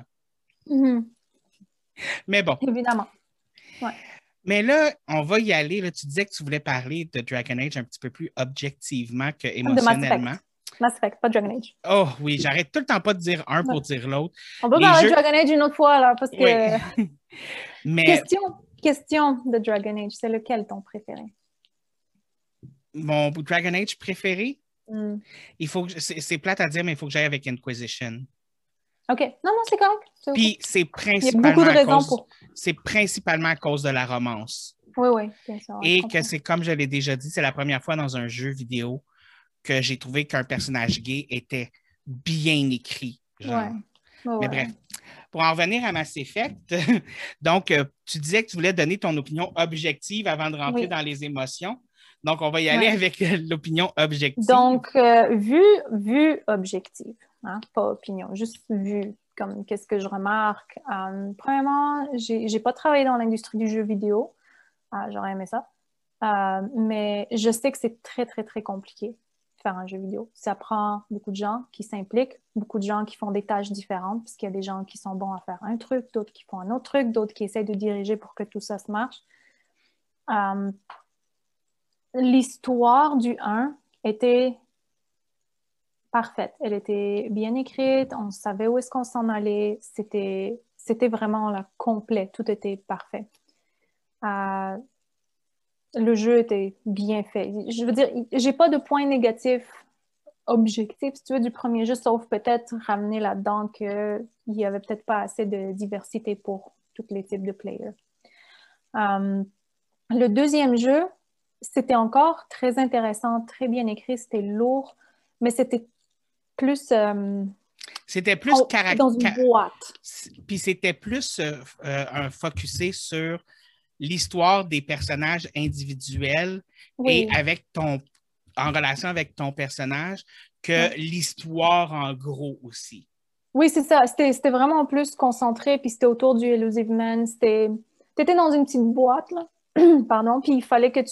Mais bon. Évidemment. Ouais. Mais là, on va y aller. Là, tu disais que tu voulais parler de Dragon Age un petit peu plus objectivement que émotionnellement. Mass Effect, pas Dragon Age. Oh oui, j'arrête tout le temps pas de dire un pour dire l'autre. On peut parler de Dragon Age une autre fois, là, parce que... Oui. Mais... Question de Dragon Age, c'est lequel ton préféré? Mon Dragon Age préféré? Il faut que... C'est plate à dire, mais il faut que j'aille avec Inquisition. OK. Non, c'est correct. Puis c'est principalement, il y a beaucoup de raisons pour... C'est principalement à cause de la romance. Oui, oui, bien sûr. Et que c'est comme je l'ai déjà dit, c'est la première fois dans un jeu vidéo que j'ai trouvé qu'un personnage gay était bien écrit. Genre. Mais bref, pour en revenir à Mass Effect, donc tu disais que tu voulais donner ton opinion objective avant de rentrer dans les émotions. Donc, on va y aller avec l'opinion objective. Donc, vue objective, hein, pas opinion, juste vue, comme qu'est-ce que je remarque. Premièrement, j'ai pas travaillé dans l'industrie du jeu vidéo. J'aurais aimé ça. Mais je sais que c'est très, très, très compliqué de faire un jeu vidéo. Ça prend beaucoup de gens qui s'impliquent, beaucoup de gens qui font des tâches différentes, parce qu'il y a des gens qui sont bons à faire un truc, d'autres qui font un autre truc, d'autres qui essaient de diriger pour que tout ça se marche. L'histoire du 1 était parfaite. Elle était bien écrite, on savait où est-ce qu'on s'en allait. C'était vraiment là, complet, tout était parfait. Le jeu était bien fait. Je veux dire, j'ai pas de points négatifs objectifs, si tu veux, du premier jeu, sauf peut-être ramener là-dedans qu'il y avait peut-être pas assez de diversité pour tous les types de players. Le deuxième jeu, c'était encore très intéressant, très bien écrit, c'était lourd, mais c'était plus... c'était plus dans une boîte. Puis c'était plus un focusé sur l'histoire des personnages individuels et en relation avec ton personnage que l'histoire en gros aussi. Oui, c'est ça. C'était vraiment plus concentré, puis c'était autour du Elusive Man. T'étais dans une petite boîte, là. Pardon, puis il fallait que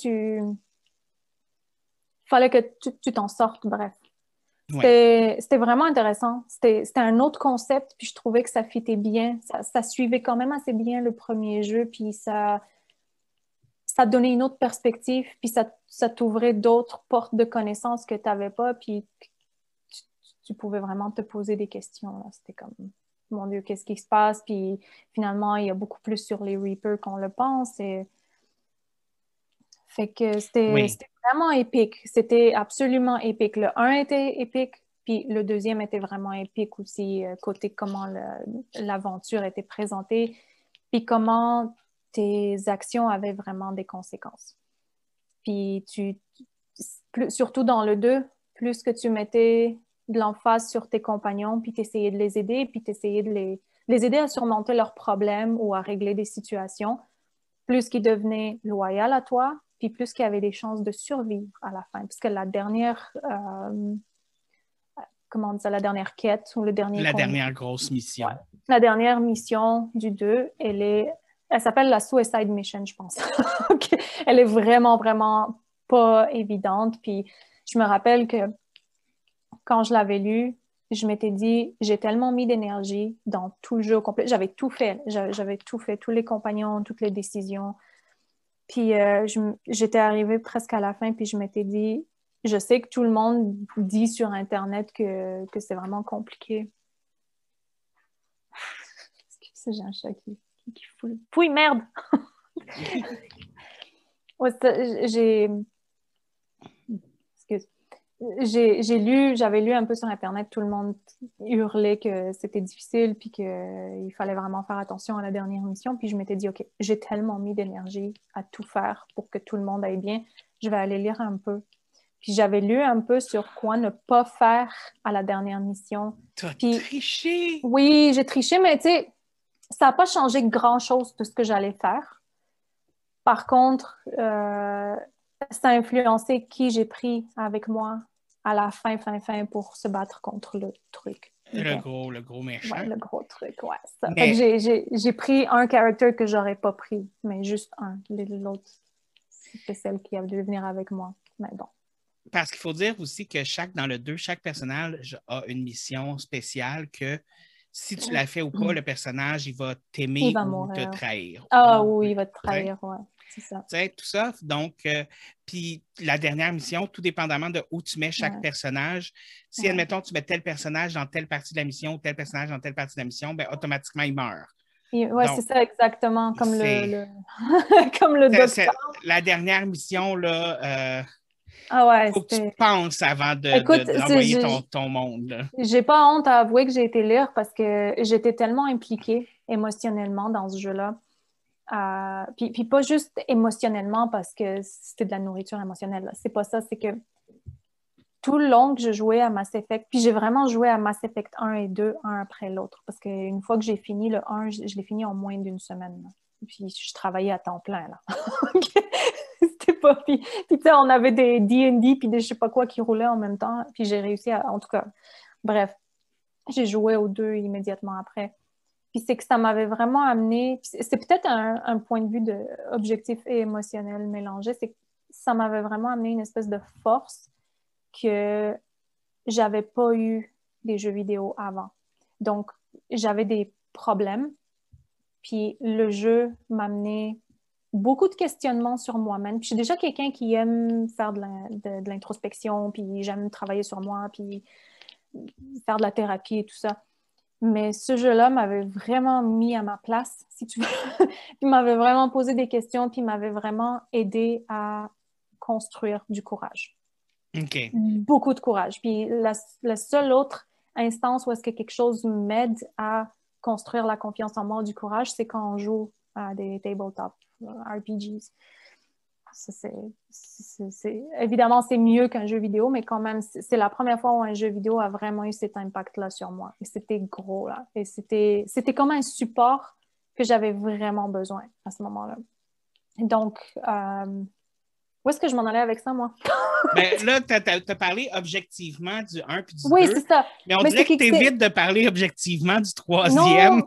tu t'en sortes, bref. C'était vraiment intéressant. C'était un autre concept, puis je trouvais que ça fitait bien. Ça suivait quand même assez bien le premier jeu, puis ça donnait une autre perspective, puis ça t'ouvrait d'autres portes de connaissances que tu n'avais pas, puis tu pouvais vraiment te poser des questions. C'était comme, mon Dieu, qu'est-ce qui se passe? Puis finalement, il y a beaucoup plus sur les Reapers qu'on le pense. Fait que c'était vraiment épique. C'était absolument épique. Le 1 était épique, puis le deuxième était vraiment épique aussi, côté comment l'aventure était présentée, puis comment tes actions avaient vraiment des conséquences. Puis surtout dans le 2, plus que tu mettais de l'emphase sur tes compagnons, puis tu essayais de les aider, puis tu essayais de les aider à surmonter leurs problèmes ou à régler des situations, plus qu'ils devenaient loyaux à toi, puis plus qu'ils avaient des chances de survivre à la fin. Puisque la dernière, la dernière quête ou le dernier... La dernière grosse mission. Ouais. La dernière mission du 2, elle s'appelle la Suicide Mission, je pense. Elle est vraiment, vraiment pas évidente. Puis je me rappelle que quand je l'avais lu, je m'étais dit, j'ai tellement mis d'énergie dans tout le jeu au complet. J'avais tout fait. J'avais tout fait, tous les compagnons, toutes les décisions. Puis j'étais arrivée presque à la fin, puis je m'étais dit, je sais que tout le monde dit sur Internet que c'est vraiment compliqué. Excusez, j'ai un chat qui fout. Pouille, merde! J'avais lu un peu sur Internet, tout le monde hurlait que c'était difficile puis qu'il fallait vraiment faire attention à la dernière mission. Puis je m'étais dit, OK, j'ai tellement mis d'énergie à tout faire pour que tout le monde aille bien, je vais aller lire un peu. Puis j'avais lu un peu sur quoi ne pas faire à la dernière mission. T'as triché! Oui, j'ai triché, mais tu sais, ça n'a pas changé grand-chose de ce que j'allais faire. Par contre, ça a influencé qui j'ai pris avec moi à la fin pour se battre contre le truc. Le gros méchant. Ouais, le gros truc, ouais. Ça. Mais... Fait que j'ai pris un character que j'aurais pas pris, mais juste un. L'autre, c'était celle qui a dû venir avec moi. Mais bon. Parce qu'il faut dire aussi que dans le 2, chaque personnage a une mission spéciale que si tu la fais ou pas, le personnage, il va t'aimer ou te trahir. Ah oui, il va te trahir, ouais. C'est ça. Tu sais, tout ça. Donc, puis la dernière mission, tout dépendamment de où tu mets chaque personnage, si, admettons, tu mets tel personnage dans telle partie de la mission ou tel personnage dans telle partie de la mission, ben automatiquement, il meurt. Oui, c'est ça, exactement, comme comme le docteur. La dernière mission, là... faut que tu penses avant d'envoyer ton monde. J'ai pas honte à avouer que j'ai été lire parce que j'étais tellement impliquée émotionnellement dans ce jeu-là. Puis pas juste émotionnellement parce que c'était de la nourriture émotionnelle. C'est pas ça, c'est que tout le long que je jouais à Mass Effect, puis j'ai vraiment joué à Mass Effect 1 et 2, un après l'autre, parce qu'une fois que j'ai fini le 1, je l'ai fini en moins d'une semaine. Là. Puis je travaillais à temps plein, là. C'était pas... Puis tu sais, on avait des D&D puis des je sais pas quoi qui roulaient en même temps, puis j'ai réussi à... En tout cas, bref, j'ai joué aux deux immédiatement après. Puis c'est que ça m'avait vraiment amené... C'est peut-être un point de vue de objectif et émotionnel mélangé, c'est que ça m'avait vraiment amené une espèce de force que j'avais pas eu des jeux vidéo avant. Donc, j'avais des problèmes, puis le jeu m'amenait beaucoup de questionnements sur moi-même. Puis je suis déjà quelqu'un qui aime faire de l'introspection, puis j'aime travailler sur moi, puis faire de la thérapie et tout ça. Mais ce jeu-là m'avait vraiment mis à ma place, si tu veux. Puis m'avait vraiment posé des questions, puis m'avait vraiment aidé à construire du courage. OK. Beaucoup de courage. Puis la seule autre instance où est-ce que quelque chose m'aide à construire la confiance en moi, du courage, c'est quand on joue à des tabletop RPGs. Évidemment, c'est mieux qu'un jeu vidéo, mais quand même, c'est la première fois où un jeu vidéo a vraiment eu cet impact-là sur moi. Et c'était gros, là. Et c'était comme un support que j'avais vraiment besoin à ce moment-là. Donc, où est-ce que je m'en allais avec ça, moi? Ben, là, tu as parlé objectivement du 1 puis du 2. Oui, c'est ça. Mais on dirait que tu évites de parler objectivement du 3e.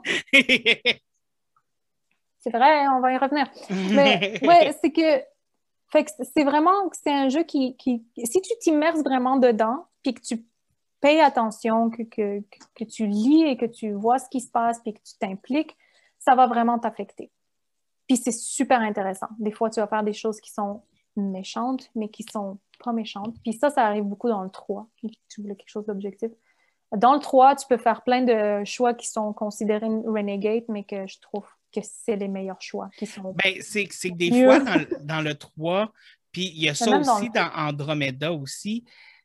C'est vrai, on va y revenir. Mais ouais, c'est que, fait que c'est vraiment c'est un jeu qui si tu t'immerses vraiment dedans, puis que tu payes attention, que tu lis et que tu vois ce qui se passe, puis que tu t'impliques, ça va vraiment t'affecter. Puis c'est super intéressant. Des fois, tu vas faire des choses qui sont méchantes, mais qui sont pas méchantes. Puis ça arrive beaucoup dans le 3. Tu voulais quelque chose d'objectif. Dans le 3, tu peux faire plein de choix qui sont considérés renegade, mais que je trouve que c'est les meilleurs choix qui sont. Ben, c'est que des fois, dans le 3, puis il y a ça aussi dans Andromeda aussi,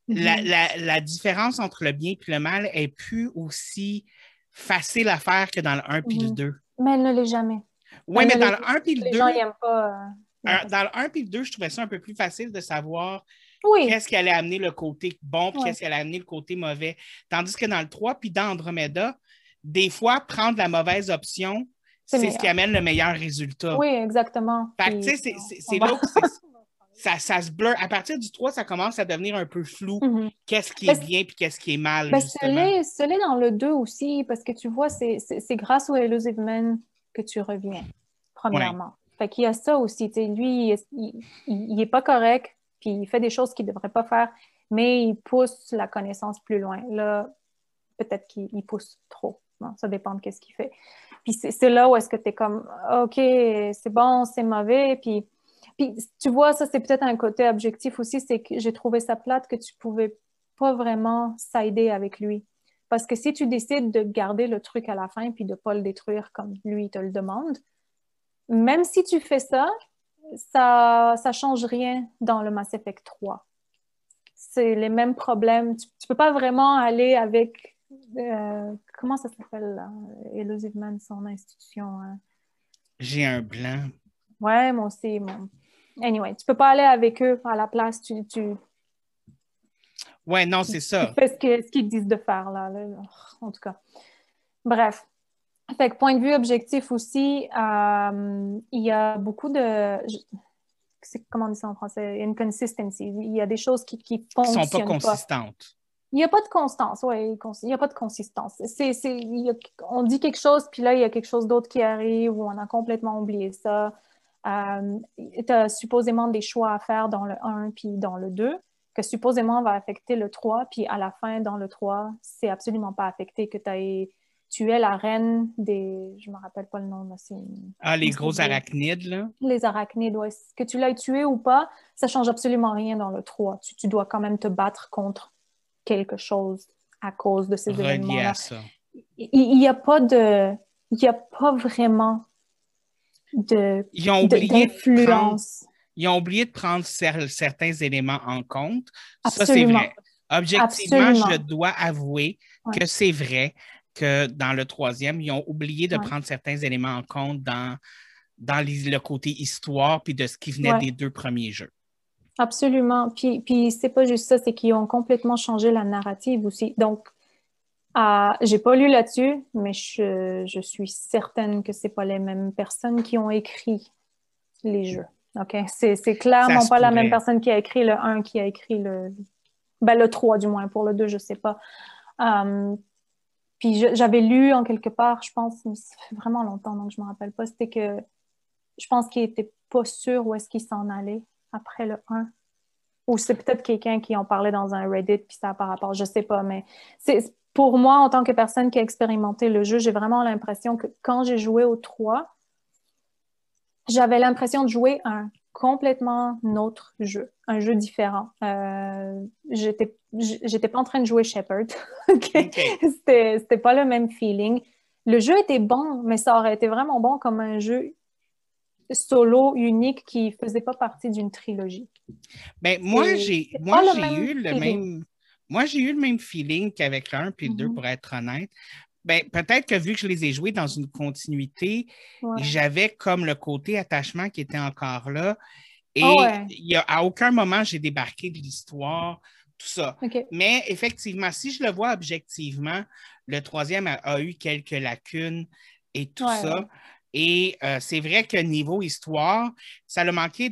la différence entre le bien et le mal est plus aussi facile à faire que dans le 1 puis le 2. Mais elle ne l'est jamais. Oui, mais dans le 1 puis le 2... Les gens n'aiment pas... dans le 1 puis le 2, je trouvais ça un peu plus facile de savoir qu'est-ce qui allait amener le côté bon puis qu'est-ce qui allait amener le côté mauvais. Tandis que dans le 3 puis dans Andromeda, des fois, prendre la mauvaise option, c'est ce qui amène le meilleur résultat. Oui, exactement. Fait que, tu sais, c'est là où ça se blur. À partir du 3, ça commence à devenir un peu flou. Qu'est-ce qui est bien puis qu'est-ce qui est mal, justement. Ce l'est dans le 2 aussi, parce que tu vois, c'est grâce au Elusive Man que tu reviens, premièrement. Ouais. Fait qu'il y a ça aussi. Lui, il est pas correct, puis il fait des choses qu'il devrait pas faire, mais il pousse la connaissance plus loin. Là, peut-être qu'il pousse trop. Non, ça dépend de qu'est-ce qu'il fait. Puis c'est là où est-ce que tu es comme, OK, c'est bon, c'est mauvais. Puis tu vois, ça, c'est peut-être un côté objectif aussi, c'est que j'ai trouvé ça plate que tu pouvais pas vraiment s'aider avec lui. Parce que si tu décides de garder le truc à la fin puis de pas le détruire comme lui te le demande, même si tu fais ça, ça change rien dans le Mass Effect 3. C'est les mêmes problèmes. Tu peux pas vraiment aller avec... comment ça s'appelle, là? Elusive Man, son institution. Hein? J'ai un blanc. Ouais, moi aussi. Anyway, tu peux pas aller avec eux à la place. Ouais, non, c'est ça. Tu fais ce qu'ils disent de faire, là. En tout cas. Bref. Fait que point de vue objectif aussi, il y a beaucoup de... Comment on dit ça en français? Inconsistency. Il y a des choses qui fonctionnent sont pas consistantes. Il n'y a pas de constance, oui. Il n'y a pas de consistance. On dit quelque chose, puis là, il y a quelque chose d'autre qui arrive, ou on a complètement oublié ça. Tu as supposément des choix à faire dans le 1 puis dans le 2, que supposément va affecter le 3, puis à la fin, dans le 3, c'est absolument pas affecté, que tu es la reine des... Je me rappelle pas le nom. Là, les gros arachnides, là? Les arachnides, oui. Que tu l'aies tué ou pas, ça change absolument rien dans le 3. Tu dois quand même te battre contre quelque chose à cause de ces événements-là. Il n'y a pas vraiment d'influence. Ils ont oublié de prendre certains éléments en compte. Absolument. Ça, c'est vrai. Objectivement, je dois avouer que c'est vrai que dans le 3e, ils ont oublié de prendre certains éléments en compte dans dans le côté histoire puis de ce qui venait des 2 premiers jeux. Absolument. Puis c'est pas juste ça, c'est qu'ils ont complètement changé la narrative aussi. Donc, j'ai pas lu là-dessus, mais je suis certaine que c'est pas les mêmes personnes qui ont écrit les jeux. OK? C'est clairement pas la même personne qui a écrit le 1 qui a écrit le 3 du moins. Pour le 2, je sais pas. Puis j'avais lu en quelque part, je pense, mais ça fait vraiment longtemps, donc je me rappelle pas, c'était que je pense qu'il était pas sûr où est-ce qu'il s'en allait après le 1. Ou c'est peut-être quelqu'un qui en parlait dans un Reddit, puis ça a par rapport, je sais pas, mais pour moi, en tant que personne qui a expérimenté le jeu, j'ai vraiment l'impression que quand j'ai joué au 3, j'avais l'impression de jouer un complètement autre jeu, un jeu différent. J'étais pas en train de jouer Shepard. Okay? C'était pas le même feeling. Le jeu était bon, mais ça aurait été vraiment bon comme un jeu solo unique qui faisait pas partie d'une trilogie. Ben, moi, j'ai eu le même feeling qu'avec le 1 puis le 2, pour être honnête. Ben, peut-être que vu que je les ai joués dans une continuité, j'avais comme le côté attachement qui était encore là. Et à aucun moment, j'ai débarqué de l'histoire, tout ça. Okay. Mais effectivement, si je le vois objectivement, le 3e a eu quelques lacunes et tout ça. Et c'est vrai que niveau histoire, ça a manqué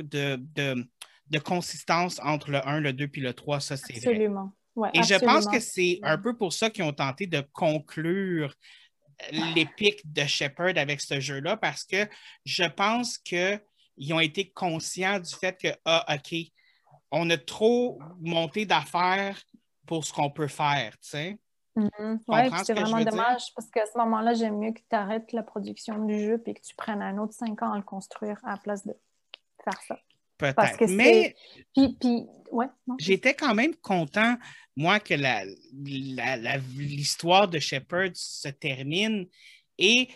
de consistance entre le 1, le 2 puis le 3, ça c'est vrai. Absolument. Ouais, et je pense que c'est un peu pour ça qu'ils ont tenté de conclure l'épique de Shepard avec ce jeu-là, parce que je pense qu'ils ont été conscients du fait que, OK, on a trop monté d'affaires pour ce qu'on peut faire, tu sais. Oui, c'est vraiment dommage parce qu'à ce moment-là, j'aime mieux que tu arrêtes la production du jeu et que tu prennes un autre 5 ans à le construire à la place de faire ça. Peut-être. Mais j'étais quand même content, moi, que l'histoire de Shepard se termine. Et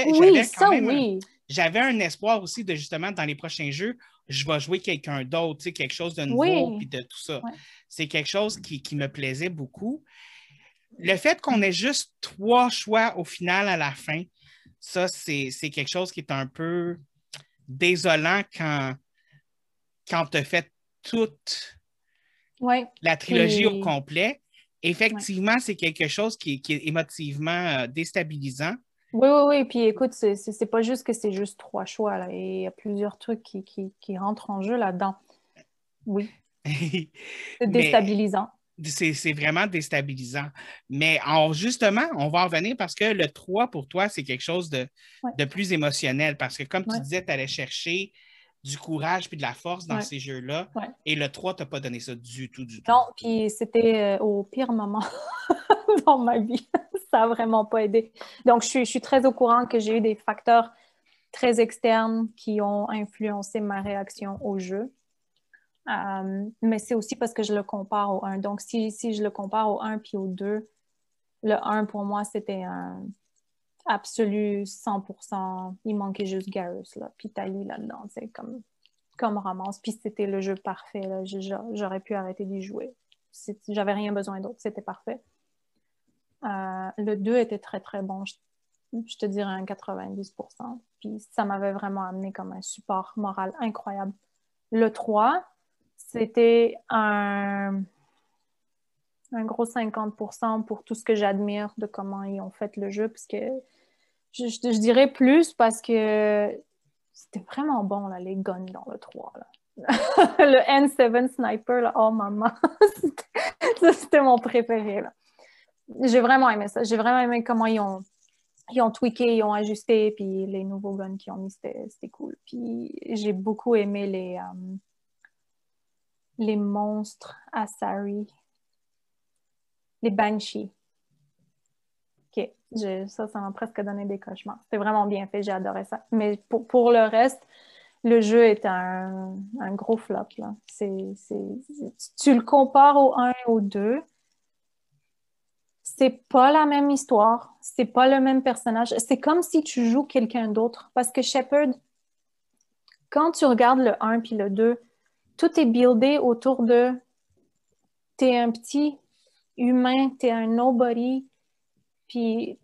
j'avais un espoir aussi de justement, dans les prochains jeux, je vais jouer quelqu'un d'autre, quelque chose de nouveau, puis de tout ça. C'est quelque chose qui me plaisait beaucoup. Le fait qu'on ait juste 3 choix au final à la fin, ça, c'est quelque chose qui est un peu désolant quand tu as fait toute la trilogie au complet. Effectivement, c'est quelque chose qui est émotivement déstabilisant. Oui. Puis écoute, c'est pas juste que c'est juste 3 choix. Là. Il y a plusieurs trucs qui rentrent en jeu là-dedans. Oui. C'est déstabilisant. C'est vraiment déstabilisant. Mais justement, on va en revenir parce que le 3, pour toi, c'est quelque chose de plus émotionnel. Parce que comme tu disais, tu allais chercher du courage puis de la force dans ces jeux-là. Et le 3 t'as pas donné ça du tout. Non, puis c'était au pire moment dans ma vie. Ça n'a vraiment pas aidé. Donc, je suis très au courant que j'ai eu des facteurs très externes qui ont influencé ma réaction au jeu. Mais c'est aussi parce que je le compare au 1. Donc, si je le compare au 1 puis au 2, le 1, pour moi, c'était un absolu 100%. Il manquait juste Garrus, là, puis Tali là-dedans, c'est comme romance. Puis c'était le jeu parfait. Là. J'aurais pu arrêter d'y jouer. J'avais rien besoin d'autre. C'était parfait. Le 2 était très, très bon. Je te dirais un 90%. Puis ça m'avait vraiment amené comme un support moral incroyable. Le 3, c'était un gros 50% pour tout ce que j'admire de comment ils ont fait le jeu. Parce que je dirais plus parce que c'était vraiment bon, là, les guns dans le 3. Là. Le N7 Sniper, là, oh maman, c'était mon préféré. Là. J'ai vraiment aimé ça. J'ai vraiment aimé comment ils ont tweaké, ils ont ajusté, puis les nouveaux guns qu'ils ont mis, c'était cool. Puis j'ai beaucoup aimé les monstres Asari, les Banshee. OK, ça m'a presque donné des cauchemars. C'était vraiment bien fait, j'ai adoré ça. Mais pour le reste, le jeu est un gros flop. Là. Tu le compares au 1 et au 2, c'est pas la même histoire, c'est pas le même personnage. C'est comme si tu joues quelqu'un d'autre. Parce que Shepard, quand tu regardes le 1 puis le 2, tout est buildé autour de t'es un petit humain, t'es un nobody, puis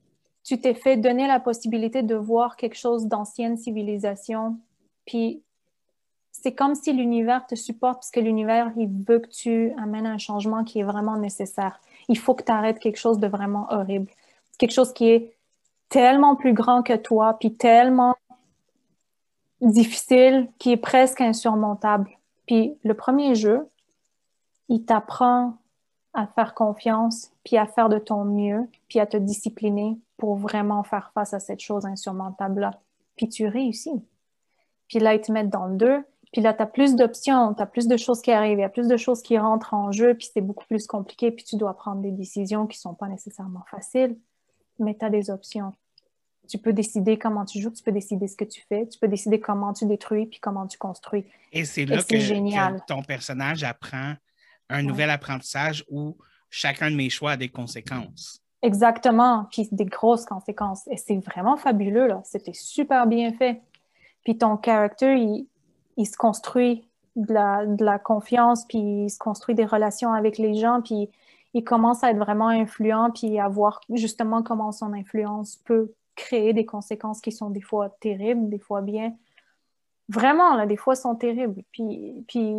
tu t'es fait donner la possibilité de voir quelque chose d'ancienne civilisation, puis c'est comme si l'univers te supporte parce que l'univers, il veut que tu amènes un changement qui est vraiment nécessaire. Il faut que tu arrêtes quelque chose de vraiment horrible. Quelque chose qui est tellement plus grand que toi, puis tellement difficile, qui est presque insurmontable. Puis le premier jeu, il t'apprend à faire confiance, puis à faire de ton mieux, puis à te discipliner pour vraiment faire face à cette chose insurmontable-là. Puis tu réussis. Puis là, ils te mettent dans le 2. Puis là, tu as plus d'options, tu as plus de choses qui arrivent, il y a plus de choses qui rentrent en jeu, puis c'est beaucoup plus compliqué, puis tu dois prendre des décisions qui ne sont pas nécessairement faciles, mais tu as des options. Tu peux décider comment tu joues, tu peux décider ce que tu fais, tu peux décider comment tu détruis, puis comment tu construis. Et c'est là que génial. ton personnage apprend un nouvel apprentissage où chacun de mes choix a des conséquences. Exactement, puis des grosses conséquences. Et c'est vraiment fabuleux, là. C'était super bien fait. Puis ton character, il se construit de la confiance, puis il se construit des relations avec les gens, puis il commence à être vraiment influent, puis à voir justement comment son influence peut créer des conséquences qui sont des fois terribles, des fois bien. Vraiment, là, des fois sont terribles. Puis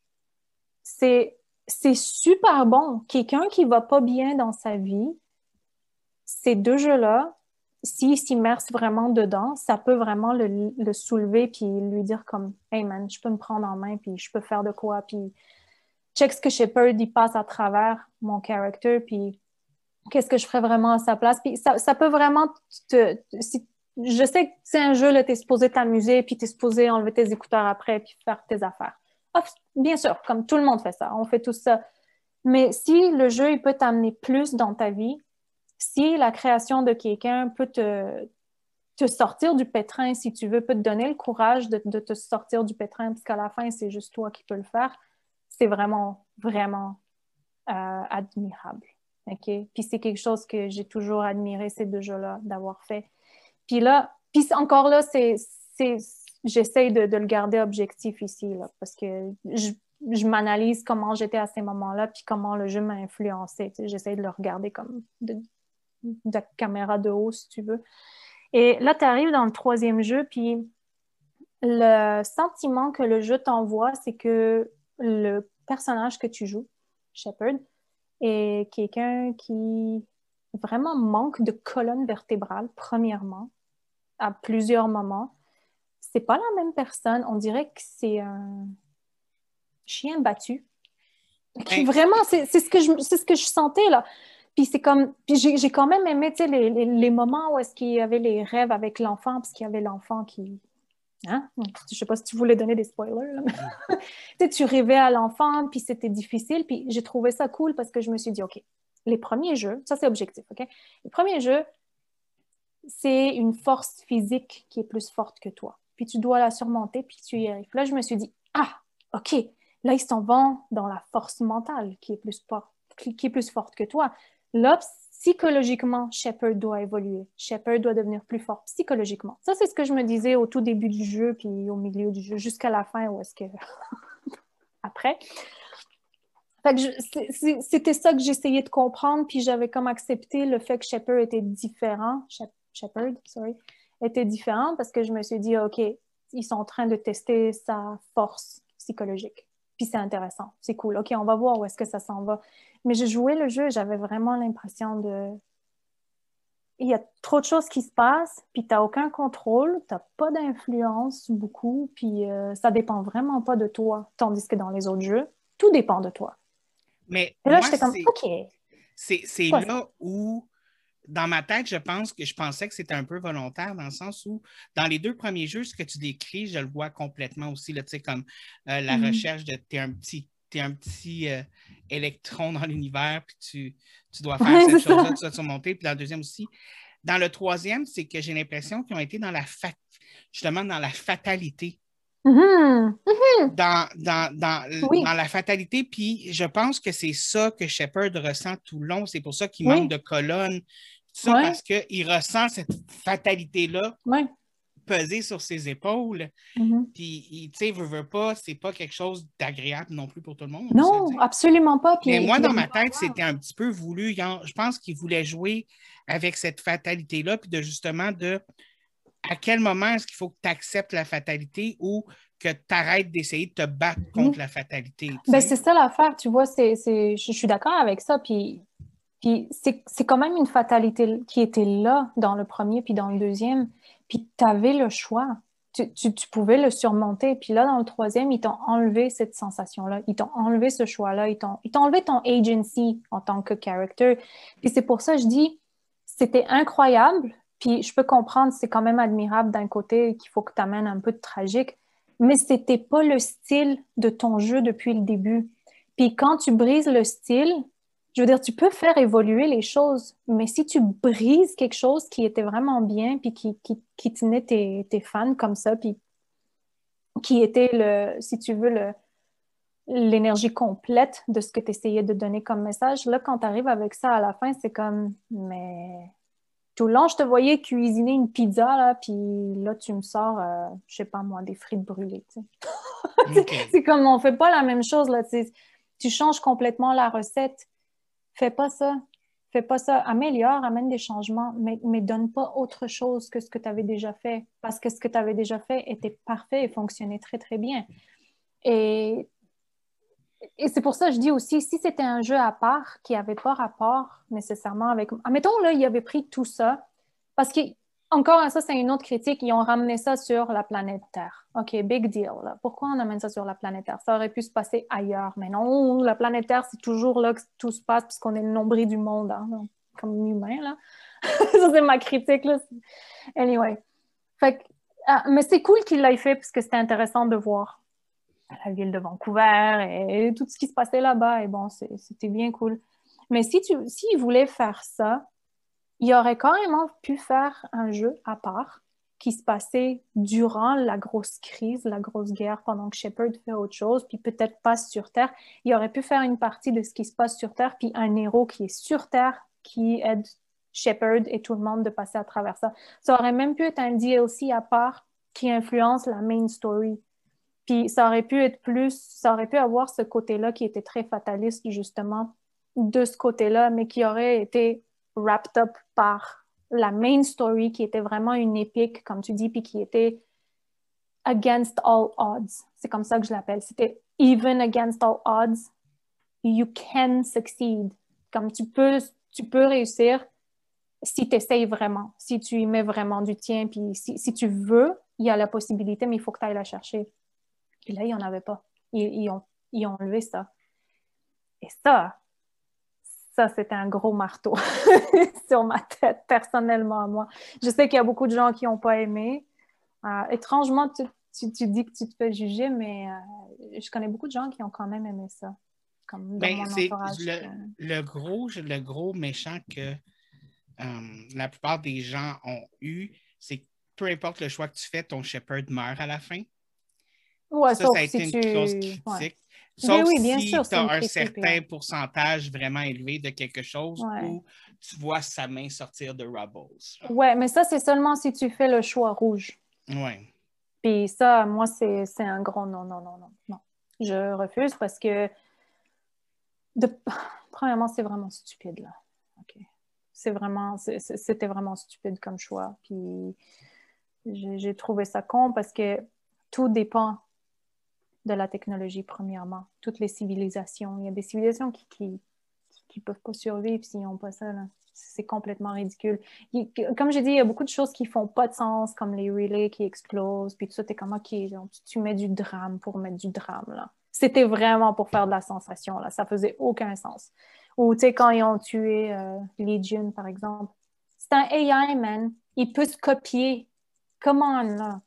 c'est super bon. Quelqu'un qui va pas bien dans sa vie, ces deux jeux-là, s'il s'immerse vraiment dedans, ça peut vraiment le soulever puis lui dire comme « Hey man, je peux me prendre en main puis je peux faire de quoi. » Puis check ce que Shepard, il passe à travers mon character puis qu'est-ce que je ferais vraiment à sa place. Puis ça peut vraiment je sais que c'est un jeu, là, t'es supposé t'amuser puis t'es supposé enlever tes écouteurs après puis faire tes affaires. Ah, bien sûr, comme tout le monde fait ça, on fait tout ça. Mais si le jeu, il peut t'amener plus dans ta vie, si la création de quelqu'un peut te sortir du pétrin, si tu veux, peut te donner le courage de te sortir du pétrin, parce qu'à la fin, c'est juste toi qui peux le faire, c'est vraiment, vraiment admirable. Okay? Puis c'est quelque chose que j'ai toujours admiré, ces deux jeux-là, d'avoir fait. Puis là, puis encore là, j'essaye de le garder objectif ici, là, parce que je m'analyse comment j'étais à ces moments-là, puis comment le jeu m'a influencé. J'essaie de le regarder comme de la caméra de haut, si tu veux. Et là, tu arrives dans le troisième jeu, puis le sentiment que le jeu t'envoie, c'est que le personnage que tu joues, Shepard, est quelqu'un qui vraiment manque de colonne vertébrale, premièrement, à plusieurs moments. C'est pas la même personne. On dirait que c'est un chien battu. Vraiment, c'est ce que je sentais, là. Puis c'est comme, puis j'ai quand même aimé, tu sais, les moments où est-ce qu'il y avait les rêves avec l'enfant, parce qu'il y avait l'enfant qui... Hein? Je sais pas si tu voulais donner des spoilers, là. Tu sais, tu rêvais à l'enfant, puis c'était difficile, puis j'ai trouvé ça cool parce que je me suis dit, OK, les premiers jeux, ça c'est objectif, OK? Les premiers jeux, c'est une force physique qui est plus forte que toi. Puis tu dois la surmonter, puis tu y arrives. Là, je me suis dit, ah, OK, là, ils s'en vont dans la force mentale qui est plus forte que toi. Là, psychologiquement, Shepard doit évoluer. Shepard doit devenir plus fort psychologiquement. Ça, c'est ce que je me disais au tout début du jeu, puis au milieu du jeu, jusqu'à la fin, où est-ce que... Après. Fait que c'était ça que j'essayais de comprendre, puis j'avais comme accepté le fait que Shepard était différent. Shepard, sorry, était différent parce que je me suis dit, OK, ils sont en train de tester sa force psychologique. Puis c'est intéressant, c'est cool. OK, on va voir où est-ce que ça s'en va. Mais j'ai joué le jeu, j'avais vraiment l'impression de... Il y a trop de choses qui se passent, puis tu n'as aucun contrôle, tu n'as pas d'influence beaucoup, puis ça dépend vraiment pas de toi. Tandis que dans les autres jeux, tout dépend de toi. Mais et là, moi, j'étais comme, OK. C'est là où, dans ma tête, je pensais que c'était un peu volontaire, dans le sens où, dans les deux premiers jeux, ce que tu décris, je le vois complètement aussi, là, tu sais, comme la recherche de t'es un petit électron dans l'univers, puis tu dois faire cette chose-là, tu dois surmonter. Puis dans le deuxième aussi. Dans le troisième, c'est que j'ai l'impression qu'ils ont été justement dans la fatalité. Dans la fatalité, puis je pense que c'est ça que Shepard ressent tout le long. C'est pour ça qu'il manque de colonne. Ça, parce qu'il ressent cette fatalité-là. peser sur ses épaules. Mhm. Puis, tu sais, veut pas, c'est pas quelque chose d'agréable non plus pour tout le monde. Non, absolument pas. Mais moi, Puis, dans ma tête, c'était un petit peu voulu. Je pense qu'il voulait jouer avec cette fatalité-là, puis de justement à quel moment est-ce qu'il faut que tu acceptes la fatalité ou que tu arrêtes d'essayer de te battre contre la fatalité. ben, c'est ça l'affaire, tu vois, je suis d'accord avec ça. Puis c'est quand même une fatalité qui était là dans le premier puis dans le deuxième. Puis tu avais le choix. Tu pouvais le surmonter. Puis là, dans le troisième, ils t'ont enlevé cette sensation-là. Ils t'ont enlevé ce choix-là. Ils t'ont enlevé ton agency en tant que character. Puis c'est pour ça que je dis, c'était incroyable. Puis je peux comprendre, c'est quand même admirable d'un côté qu'il faut que tu amènes un peu de tragique. Mais c'était pas le style de ton jeu depuis le début. Puis quand tu brises le style, je veux dire, tu peux faire évoluer les choses, mais si tu brises quelque chose qui était vraiment bien, puis qui tenait tes fans comme ça, puis qui était, si tu veux, l'énergie complète de ce que tu essayais de donner comme message, là, quand tu arrives avec ça à la fin, c'est comme, mais tout le long, je te voyais cuisiner une pizza, là, puis là, tu me sors, je sais pas moi, des frites brûlées, tu sais. OK. C'est comme, on fait pas la même chose, là, tu sais. Tu changes complètement la recette. Fais pas ça. Fais pas ça. Améliore, amène des changements, mais donne pas autre chose que ce que tu avais déjà fait. Parce que ce que tu avais déjà fait était parfait et fonctionnait très, très bien. Et, et c'est pour ça que je dis aussi, si c'était un jeu à part qui n'avait pas rapport nécessairement avec... Admettons, là, il avait pris tout ça, parce que, encore, ça, c'est une autre critique, ils ont ramené ça sur la planète Terre. OK, big deal. Là. Pourquoi on amène ça sur la planète Terre? Ça aurait pu se passer ailleurs, mais non, la planète Terre, c'est toujours là que tout se passe, puisqu'on est le nombril du monde, hein, comme humain, là. Ça, c'est ma critique, là. Anyway. Fait que, mais c'est cool qu'il l'ait fait, parce que c'était intéressant de voir la ville de Vancouver et tout ce qui se passait là-bas. Et bon, c'était bien cool. Mais s'il voulait faire ça, il aurait carrément pu faire un jeu à part qui se passait durant la grosse crise, la grosse guerre, pendant que Shepard fait autre chose, puis peut-être pas sur Terre. Il aurait pu faire une partie de ce qui se passe sur Terre, puis un héros qui est sur Terre, qui aide Shepard et tout le monde de passer à travers ça. Ça aurait même pu être un DLC à part qui influence la main story. Puis ça aurait pu être ça aurait pu avoir ce côté-là qui était très fataliste, justement, de ce côté-là, mais qui aurait été wrapped up par la main story, qui était vraiment une épique, comme tu dis, puis qui était against all odds. C'est comme ça que je l'appelle. C'était even against all odds, you can succeed. Comme tu peux réussir si tu essayes vraiment, si tu y mets vraiment du tien, puis si tu veux, il y a la possibilité, mais il faut que tu ailles la chercher. Et là, il n'y en avait pas. Ils ont enlevé ça. Et ça, c'était un gros marteau sur ma tête, personnellement, moi. Je sais qu'il y a beaucoup de gens qui n'ont pas aimé. Étrangement, tu dis que tu te fais juger, mais je connais beaucoup de gens qui ont quand même aimé ça, comme dans Ben, mon c'est entourage. le gros méchant que la plupart des gens ont eu, c'est que peu importe le choix que tu fais, ton Shepard meurt à la fin. Ouais, Ça sauf a si été une tu... grosse Ouais. critique. Ben Sauf oui, bien si sûr, tu c'est une as un critique, là. certain pourcentage vraiment élevé de quelque chose Ouais. où tu vois sa main sortir de Rubbles. Ouais, mais ça, c'est seulement si tu fais le choix rouge. Ouais. Puis ça, moi, c'est un gros non, non, non, non, non. Je refuse parce que, premièrement, c'est vraiment stupide, là. OK. C'était vraiment stupide comme choix. Puis j'ai trouvé ça con parce que tout dépend de la technologie, premièrement. Toutes les civilisations. Il y a des civilisations qui peuvent pas survivre s'ils n'ont pas ça, là. C'est complètement ridicule. Comme j'ai dit, il y a beaucoup de choses qui font pas de sens, comme les relais qui explosent, puis tout ça, t'es comme, OK, genre, tu mets du drame pour mettre du drame, là. C'était vraiment pour faire de la sensation, là. Ça faisait aucun sens. Ou, tu sais, quand ils ont tué Legion, par exemple, c'est un AI, man. Il peut se copier. Comment, là?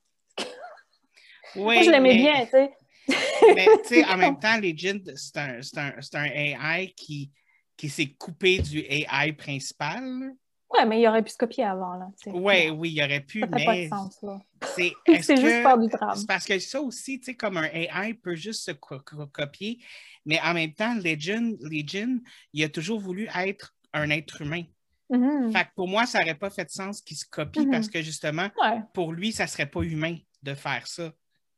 Moi, je Oui, l'aimais bien, tu sais. mais tu sais, en même temps, Legend, c'est un AI qui s'est coupé du AI principal. Ouais, mais il aurait pu se copier avant, là. Ouais, Bon, oui, il aurait pu, ça fait pas de mais sens, là. est-ce C'est juste que faire du drame. c'est parce que ça aussi, tu sais, comme un AI peut juste se copier, mais en même temps, Legion, il a toujours voulu être un être humain. Fait que pour moi, ça n'aurait pas fait de sens qu'il se copie parce que justement, pour lui, ça ne serait pas humain de faire ça.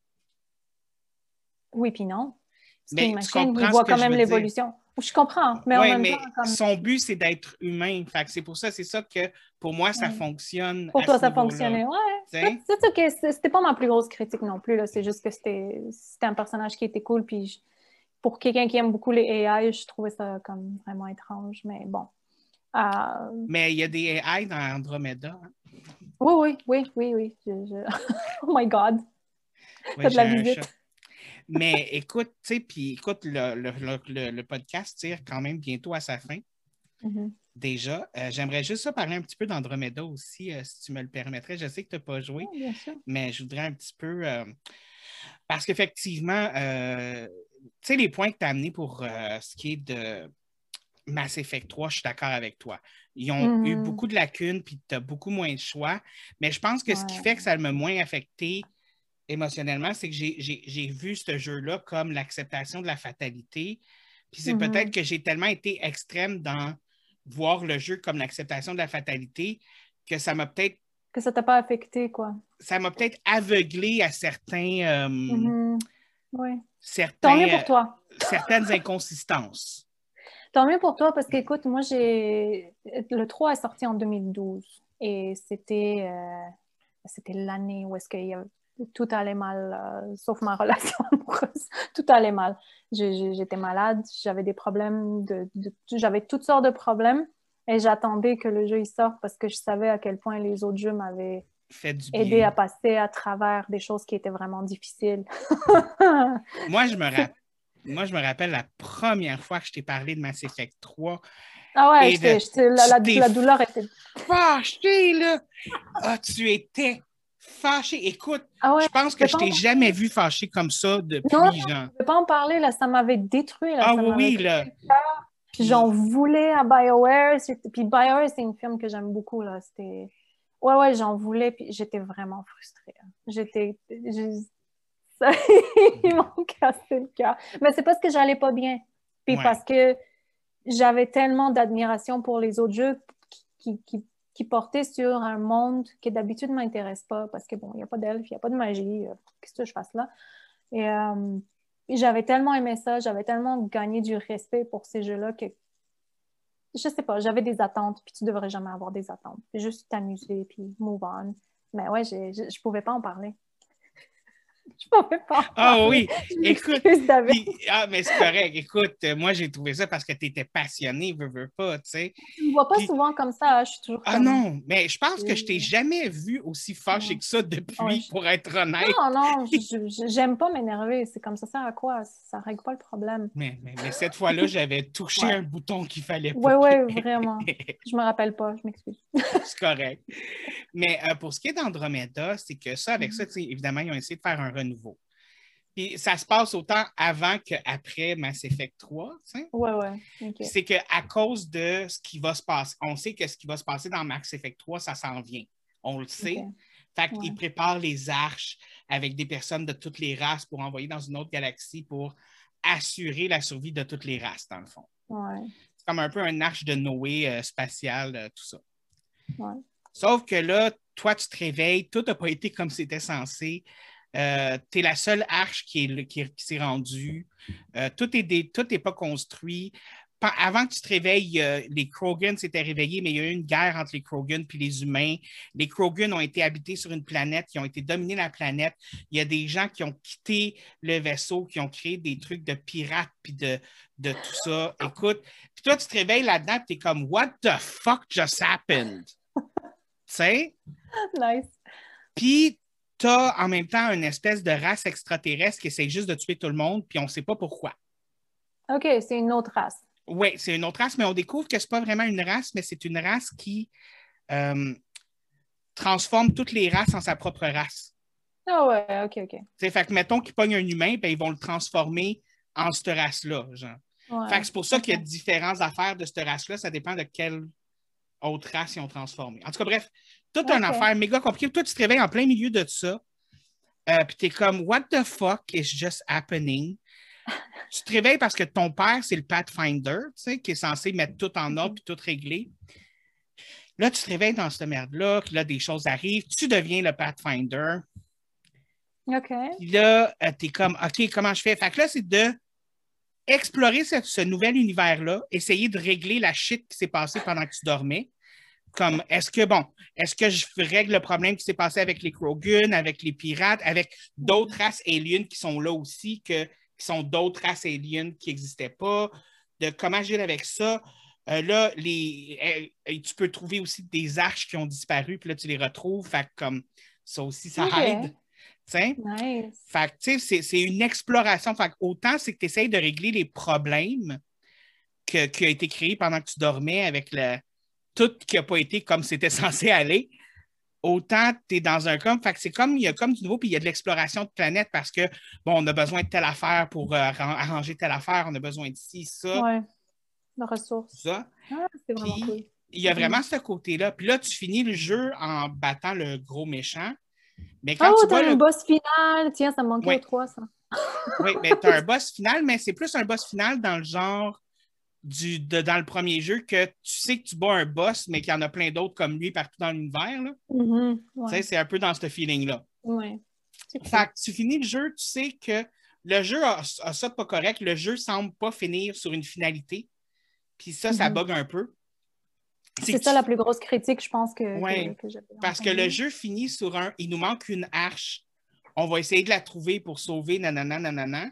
Oui, puis non. Parce Mais qu'une machine, il voit quand même l'évolution. Je comprends, mais en même temps... Comme... son but, c'est d'être humain. Fait que c'est pour ça que pour moi, ça fonctionne. Pour toi, ça fonctionnait. Ouais, c'est OK. C'était pas ma plus grosse critique non plus. Là. C'est juste que c'était un personnage qui était cool. Puis pour quelqu'un qui aime beaucoup les AI, je trouvais ça comme vraiment étrange. Mais bon. Mais il y a des AI dans Andromeda. Hein? Oui. Oh my God. Ouais, de la visite. Mais écoute, tu sais, puis écoute, le podcast tire quand même bientôt à sa fin. Déjà, j'aimerais juste parler un petit peu d'Andromeda aussi, si tu me le permettrais. Je sais que tu n'as pas joué, mais je voudrais un petit peu... parce qu'effectivement, tu sais, les points que tu as amenés pour ce qui est de Mass Effect 3, je suis d'accord avec toi. Ils ont eu beaucoup de lacunes, puis tu as beaucoup moins de choix. Mais je pense que ce qui fait que ça m'a moins affecté émotionnellement, c'est que j'ai vu ce jeu-là comme l'acceptation de la fatalité. Puis c'est peut-être que j'ai tellement été extrême dans voir le jeu comme l'acceptation de la fatalité que ça m'a peut-être... Que ça t'a pas affecté, quoi. Ça m'a peut-être aveuglé à certains... Tant mieux pour toi. Certaines inconsistances. Tant mieux pour toi, parce qu'écoute, moi, le 3 est sorti en 2012 et c'était l'année où est-ce que tout allait mal, sauf ma relation amoureuse. Tout allait mal. J'étais malade, j'avais des problèmes, j'avais toutes sortes de problèmes et j'attendais que le jeu il sorte parce que je savais à quel point les autres jeux m'avaient aidé à passer à travers des choses qui étaient vraiment difficiles. Moi, je me rappelle la première fois que je t'ai parlé de Mass Effect 3. Ah ouais, la douleur était... Fâché, là! Ah, tu étais fâché. Écoute, je pense que je t'ai jamais vu fâché comme ça depuis, non, genre. Je ne peux pas en parler, là. Ça m'avait détruit, là. Ah oui, là. Puis j'en voulais à BioWare. Puis BioWare, c'est une firme que j'aime beaucoup, là. C'était... Ouais, j'en voulais, puis j'étais vraiment frustrée. Ils m'ont cassé le cœur. Mais c'est parce que j'allais pas bien. Puis parce que j'avais tellement d'admiration pour les autres jeux qui portaient sur un monde qui d'habitude ne m'intéresse pas, parce que bon, il n'y a pas d'elfe, il n'y a pas de magie. Qu'est-ce que je fasse là? Et j'avais tellement aimé ça, j'avais tellement gagné du respect pour ces jeux-là que je sais pas, j'avais des attentes, puis tu devrais jamais avoir des attentes. Juste t'amuser, puis move on. Mais ouais, je pouvais pas en parler. Je pouvais pas. Ah oui, écoute. Mais c'est correct. Écoute, moi, j'ai trouvé ça parce que tu étais passionné, veux pas, tu sais. Tu me vois pas souvent comme ça, je suis toujours comme... non, mais je pense que je t'ai jamais vu aussi fâché que ça depuis, pour être honnête. Non, j'aime pas m'énerver. C'est comme ça sert à quoi? Ça règle pas le problème. Mais cette fois-là, j'avais touché un bouton qu'il fallait pas. Oui, vraiment. Je me rappelle pas, je m'excuse. C'est correct. Mais pour ce qui est d'Andromeda, c'est que ça, avec ça, évidemment, ils ont essayé de faire un renouveau. Puis ça se passe autant avant qu'après Mass Effect 3. Oui. Okay. C'est qu'à cause de ce qui va se passer, on sait que ce qui va se passer dans Mass Effect 3, ça s'en vient. On le sait. Okay. Fait qu'ils préparent les arches avec des personnes de toutes les races pour envoyer dans une autre galaxie pour assurer la survie de toutes les races, dans le fond. C'est comme un peu un arche de Noé spatial, tout ça. Sauf que là, toi, tu te réveilles, tout n'a pas été comme c'était censé. Tu es la seule arche qui s'est rendue. Tout n'est pas construit. Avant que tu te réveilles, les Krogan s'étaient réveillés, mais il y a eu une guerre entre les Krogan et les humains. Les Krogan ont été habités sur une planète, qui ont été dominés la planète. Il y a des gens qui ont quitté le vaisseau, qui ont créé des trucs de pirates puis de tout ça. Écoute, puis toi, tu te réveilles là-dedans et tu es comme « What the fuck just happened? » Tu sais? Nice. Puis tu as en même temps une espèce de race extraterrestre qui essaie juste de tuer tout le monde, puis on ne sait pas pourquoi. OK, c'est une autre race. Oui, c'est une autre race, mais on découvre que ce n'est pas vraiment une race, mais c'est une race qui transforme toutes les races en sa propre race. Ah ouais, OK. Fait que mettons qu'ils pognent un humain, ben, ils vont le transformer en cette race-là. Genre. Fait que c'est pour ça qu'il y a différentes affaires de cette race-là. Ça dépend de quelle autre race ils ont transformé. En tout cas, bref, toute une affaire méga compliquée. Toi, tu te réveilles en plein milieu de ça. Puis tu es comme, what the fuck is just happening? Tu te réveilles parce que ton père, c'est le Pathfinder, tu sais, qui est censé mettre tout en ordre et tout régler. Là, tu te réveilles dans cette merde-là, que là, des choses arrivent, tu deviens le Pathfinder. OK. Puis là, tu es comme, OK, comment je fais? Fait que là, c'est de explorer ce nouvel univers-là, essayer de régler la shit qui s'est passée pendant que tu dormais. Comme, est-ce que je règle le problème qui s'est passé avec les Krogan, avec les pirates, avec d'autres races aliens qui sont là aussi, qui sont d'autres races aliens qui n'existaient pas, de comment agir avec ça. Là, tu peux trouver aussi des arches qui ont disparu, puis là, tu les retrouves. Fait que, comme, ça aussi, ça aide. T'sais? Nice. Fait que, tu sais, c'est une exploration. Fait que, autant c'est que tu essayes de régler les problèmes qui a été créé pendant que tu dormais avec tout qui n'a pas été comme c'était censé aller, autant tu es dans un comme. Fait que c'est comme, il y a comme du nouveau, puis il y a de l'exploration de planète parce que, bon, on a besoin de telle affaire pour arranger telle affaire, on a besoin d'ici, ça. Ouais, de ressources. Ça. Ah, c'est vraiment Puis, cool. il y a vraiment ce côté-là. Puis là, tu finis le jeu en battant le gros méchant. Mais quand tu vois t'as un boss final. Tiens, ça me manquait ouais. aux 3, ça. Oui, mais tu as un boss final, mais c'est plus un boss final dans le genre dans le premier jeu que tu sais que tu bats un boss, mais qu'il y en a plein d'autres comme lui partout dans l'univers. Ouais. C'est un peu dans ce feeling-là. Ouais. Cool. Fait que tu finis le jeu, tu sais que le jeu a ça pas correct. Le jeu semble pas finir sur une finalité. Puis ça bug un peu. C'est ça la plus grosse critique, je pense, que j'avais parce que le jeu finit sur il nous manque une arche. On va essayer de la trouver pour sauver nanana, nanana.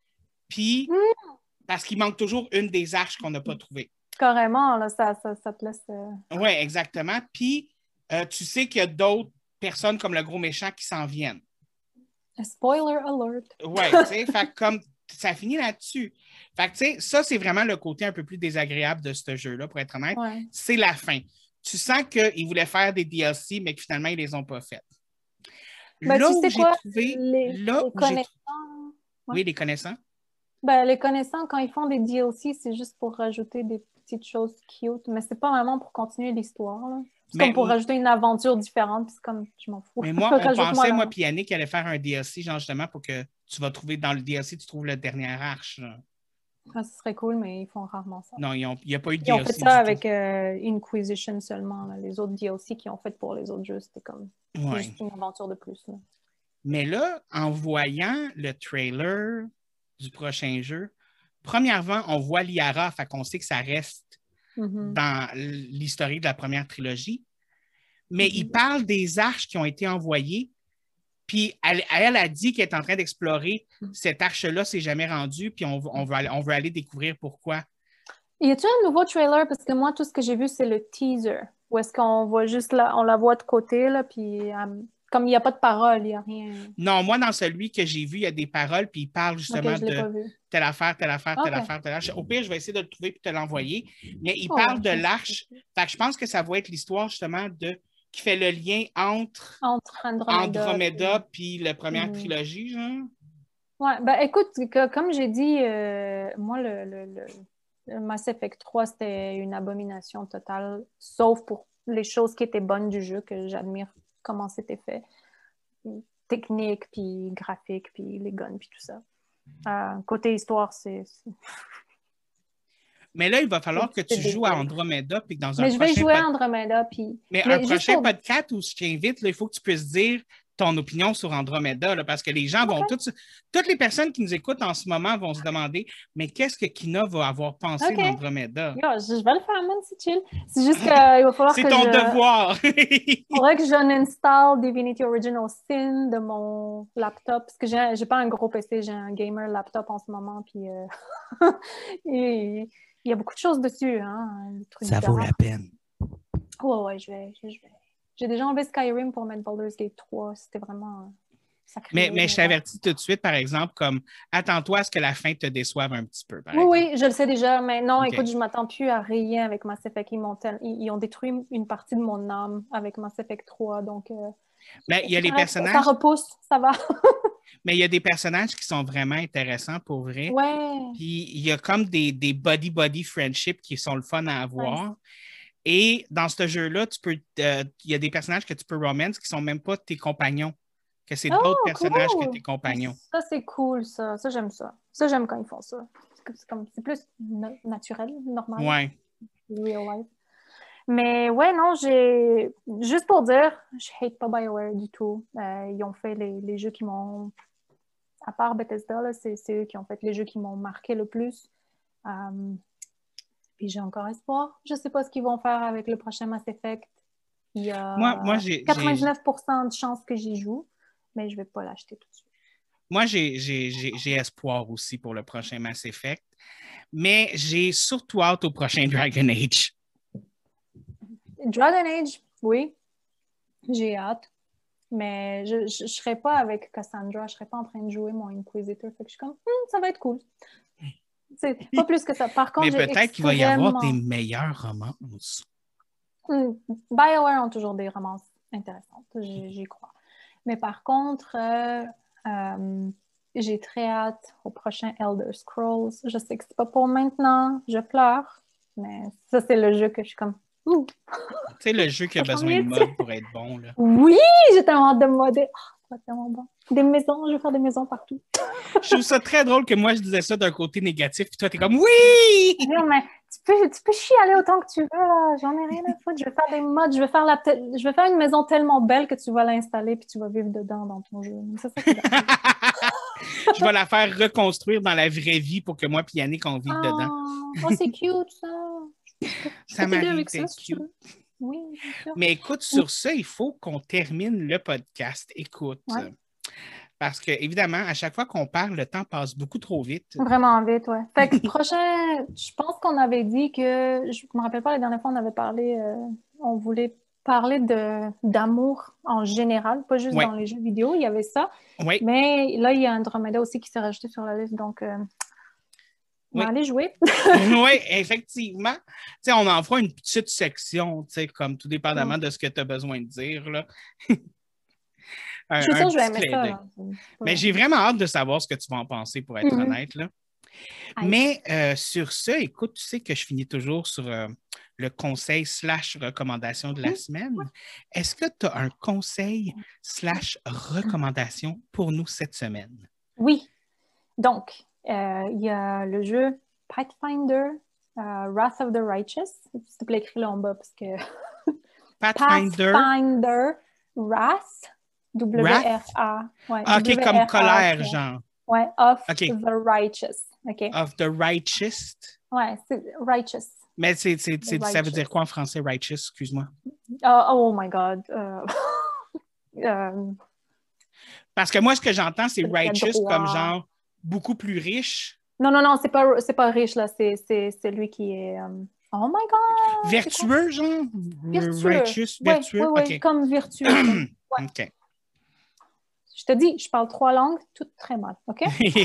Puis, parce qu'il manque toujours une des arches qu'on n'a pas trouvées. Carrément, là, ça te laisse... Oui, exactement. Puis, tu sais qu'il y a d'autres personnes comme le gros méchant qui s'en viennent. Spoiler alert. Oui, tu sais, fait comme ça finit là-dessus. Fait que, tu sais, ça, c'est vraiment le côté un peu plus désagréable de ce jeu-là, pour être honnête. Ouais. C'est la fin. Tu sens qu'ils voulaient faire des DLC, mais que finalement, ils ne les ont pas faites. Ben, là tu où sais j'ai quoi? trouvé... Les connaissants... Oui, les connaissants. Ben, les connaissants, quand ils font des DLC, c'est juste pour rajouter des petites choses cute, mais c'est pas vraiment pour continuer l'histoire. C'est comme pour rajouter une aventure différente, puis c'est comme, je m'en fous. Mais moi, on pensait, moi puis Yannick, allait faire un DLC, genre justement, pour que tu vas trouver dans le DLC, tu trouves la dernière arche. Ah, ce serait cool, mais ils font rarement ça. Non, il n'y a pas eu de DLC. Ils ont fait ça avec tout. Inquisition seulement. Là. Les autres DLC qu'ils ont fait pour les autres jeux, c'était comme juste une aventure de plus. Là. Mais là, en voyant le trailer du prochain jeu, premièrement, on voit Liara, fait qu'on sait que ça reste dans l'historique de la première trilogie. Mais il parle des arches qui ont été envoyées. Puis elle a dit qu'elle est en train d'explorer cette arche-là, c'est jamais rendu, puis on veut aller découvrir pourquoi. Y a-t-il un nouveau trailer? Parce que moi, tout ce que j'ai vu, c'est le teaser. Où est-ce qu'on voit juste là, on la voit de côté, là, puis comme il n'y a pas de parole, il n'y a rien. Non, moi, dans celui que j'ai vu, il y a des paroles, puis il parle justement de telle affaire, telle affaire, telle affaire, telle affaire. Au pire, je vais essayer de le trouver puis te l'envoyer. Mais il parle de l'arche. Fait que je pense que ça va être l'histoire justement qui fait le lien entre Andromeda puis la première trilogie, genre. Ouais, ben écoute, comme j'ai dit, moi, le Mass Effect 3, c'était une abomination totale, sauf pour les choses qui étaient bonnes du jeu, que j'admire comment c'était fait. Technique, puis graphique, puis les guns, puis tout ça. Côté histoire, c'est... Mais là, il va falloir que tu joues à Andromeda, puis dans un prochain... Mais je vais jouer à Andromeda, puis... Mais un prochain podcast où je t'invite, il faut que tu puisses dire ton opinion sur Andromeda, là, parce que les gens vont toutes les personnes qui nous écoutent en ce moment vont se demander, mais qu'est-ce que Kina va avoir pensé d'Andromeda? Je vais le faire, man, c'est chill. C'est juste qu'il va falloir c'est ton devoir! Il faudrait que je n'installe Divinity Original Sin de mon laptop, parce que j'ai pas un gros PC, j'ai un gamer laptop en ce moment, puis il y a beaucoup de choses dessus. Hein, ça vaut la peine. Ouais, je vais. J'ai déjà enlevé Skyrim pour mettre Baldur's Gate 3. C'était vraiment sacré. Mais je t'avertis tout de suite, par exemple, comme attends-toi à ce que la fin te déçoive un petit peu. Oui, je le sais déjà, mais non, écoute, je m'attends plus à rien avec Mass Effect. Ils ont détruit une partie de mon âme avec Mass Effect 3, donc... mais il y a les personnages... Ça repousse, ça va. Mais il y a des personnages qui sont vraiment intéressants pour vrai. Ouais. Puis il y a comme des buddy-buddy friendship qui sont le fun à avoir. Ouais. Et dans ce jeu-là, il y a des personnages que tu peux romance qui ne sont même pas tes compagnons. Que c'est d'autres personnages que tes compagnons. Ça, c'est cool, ça. Ça, j'aime ça. Ça, j'aime quand ils font ça. C'est plus naturel, normal. Ouais. Real life. Mais ouais, non, juste pour dire, je hate pas BioWare du tout. Ils ont fait les jeux qui m'ont... À part Bethesda, là, c'est eux qui ont fait les jeux qui m'ont marqué le plus. Puis j'ai encore espoir. Je sais pas ce qu'ils vont faire avec le prochain Mass Effect. Il y a Moi, 99% de chances que j'y joue, mais je vais pas l'acheter tout de suite. Moi, j'ai espoir aussi pour le prochain Mass Effect, mais j'ai surtout hâte au prochain Dragon Age. Dragon Age, oui, j'ai hâte, mais je ne serai pas avec Cassandra, je serai pas en train de jouer mon Inquisitor, fait que je suis comme, ça va être cool. C'est pas plus que ça. Par contre, mais peut-être qu'il va y avoir des meilleures romances. BioWare ont toujours des romances intéressantes, j'y crois. Mais par contre, j'ai très hâte au prochain Elder Scrolls. Je sais que c'est pas pour maintenant, je pleure, mais ça, c'est le jeu que je suis comme... Tu sais, le jeu qui a besoin de mode pour être bon. Là. Oui, j'ai tellement hâte de modder. Oh, c'est tellement bon. Des maisons, je vais faire des maisons partout. Je trouve ça très drôle que moi, je disais ça d'un côté négatif, puis toi, t'es comme « Oui! » Non, mais tu peux chialer autant que tu veux, là. J'en ai rien à foutre. Je vais faire des mods. Je vais faire une maison tellement belle que tu vas l'installer puis tu vas vivre dedans dans ton jeu. C'est ça qui est Je vais la faire reconstruire dans la vraie vie pour que moi et Yannick, on vive dedans. Oh, c'est cute, ça. Ça m'arrive d'être cute. Oui, bien sûr. Mais écoute, sur ça, il faut qu'on termine le podcast. Écoute, parce que, évidemment, à chaque fois qu'on parle, le temps passe beaucoup trop vite. Vraiment vite, ouais. Fait que prochain, je pense qu'on avait dit que, je me rappelle pas, la dernière fois, on avait parlé, on voulait parler d'amour en général, pas juste dans les jeux vidéo, il y avait ça. Oui. Mais là, il y a Andromeda aussi qui s'est rajouté sur la liste, donc on va aller jouer. Oui, effectivement. T'sais, on en fera une petite section, comme tout dépendamment de ce que tu as besoin de dire. Là. Je suis sûre que je vais aimer ça. Là. Mais j'ai vraiment hâte de savoir ce que tu vas en penser, pour être honnête. Là. Mais sur ça, écoute, tu sais que je finis toujours sur le conseil / recommandation de la semaine. Est-ce que tu as un conseil / recommandation pour nous cette semaine? Oui. Donc, il y a le jeu Pathfinder, Wrath of the Righteous. S'il te plaît, écris-le en bas parce que... Pathfinder, Wrath, W-R-A. Ouais, OK, comme colère, genre. Ouais, of the Righteous. Okay. Of the Righteous. Ouais, c'est Righteous. Mais ça veut dire quoi en français, Righteous? Excuse-moi. Oh my God. Parce que moi, ce que j'entends, c'est Righteous comme genre beaucoup plus riche. Non, c'est pas riche, là. C'est celui qui est... Oh my God! Vertueux, genre? Vertueux. Righteous, vertueux? Oui, okay. Comme vertueux. Ouais. OK. Je te dis, je parle 3 langues, toutes très mal, OK?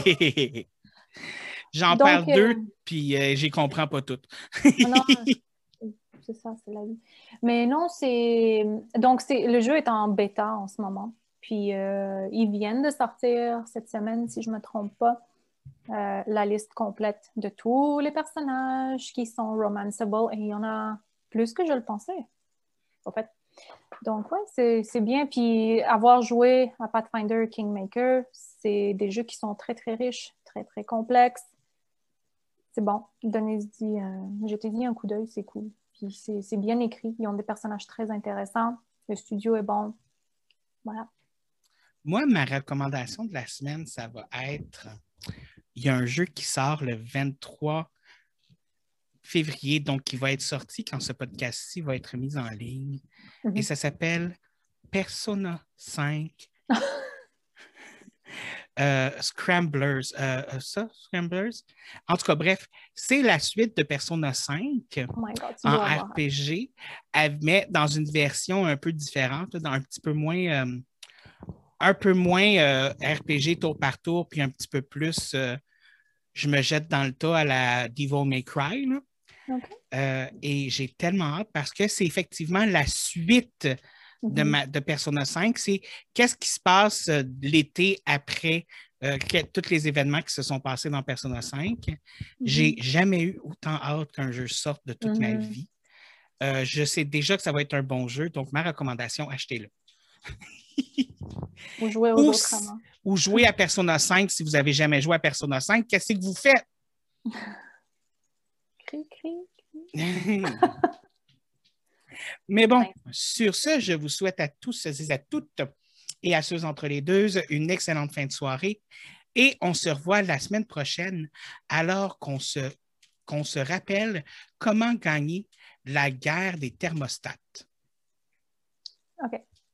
J'en parle 2, puis j'y comprends pas toutes. Non, c'est ça, c'est la vie. Mais non, le jeu est en bêta en ce moment. Puis, ils viennent de sortir cette semaine, si je ne me trompe pas, la liste complète de tous les personnages qui sont romanceable. Et il y en a plus que je le pensais, en fait. Donc, ouais, c'est bien. Puis, avoir joué à Pathfinder Kingmaker, c'est des jeux qui sont très, très riches, très, très complexes. C'est bon. Donnez-y, je t'ai dit un coup d'œil, c'est cool. Puis, c'est bien écrit. Ils ont des personnages très intéressants. Le studio est bon. Voilà. Moi, ma recommandation de la semaine, ça va être... Il y a un jeu qui sort le 23 février, donc qui va être sorti quand ce podcast-ci va être mis en ligne. Et ça s'appelle Persona 5 Scramblers. Scramblers? En tout cas, bref, c'est la suite de Persona 5 en RPG, mais dans une version un peu différente, dans un petit peu moins... RPG tour par tour, puis un petit peu plus je me jette dans le tas à la Devil May Cry. Là. Okay. Et j'ai tellement hâte parce que c'est effectivement la suite de Persona 5. C'est qu'est-ce qui se passe l'été après tous les événements qui se sont passés dans Persona 5. J'ai jamais eu autant hâte qu'un jeu sorte de toute ma vie. Je sais déjà que ça va être un bon jeu, donc ma recommandation, achetez-le. Ou jouer aux autres amants. Ou jouer à Persona 5 si vous n'avez jamais joué à Persona 5. Qu'est-ce que vous faites? Cri. Mais bon, sur ce, je vous souhaite à tous et à toutes et à ceux entre les deux une excellente fin de soirée et on se revoit la semaine prochaine alors qu'on se rappelle comment gagner la guerre des thermostats. OK.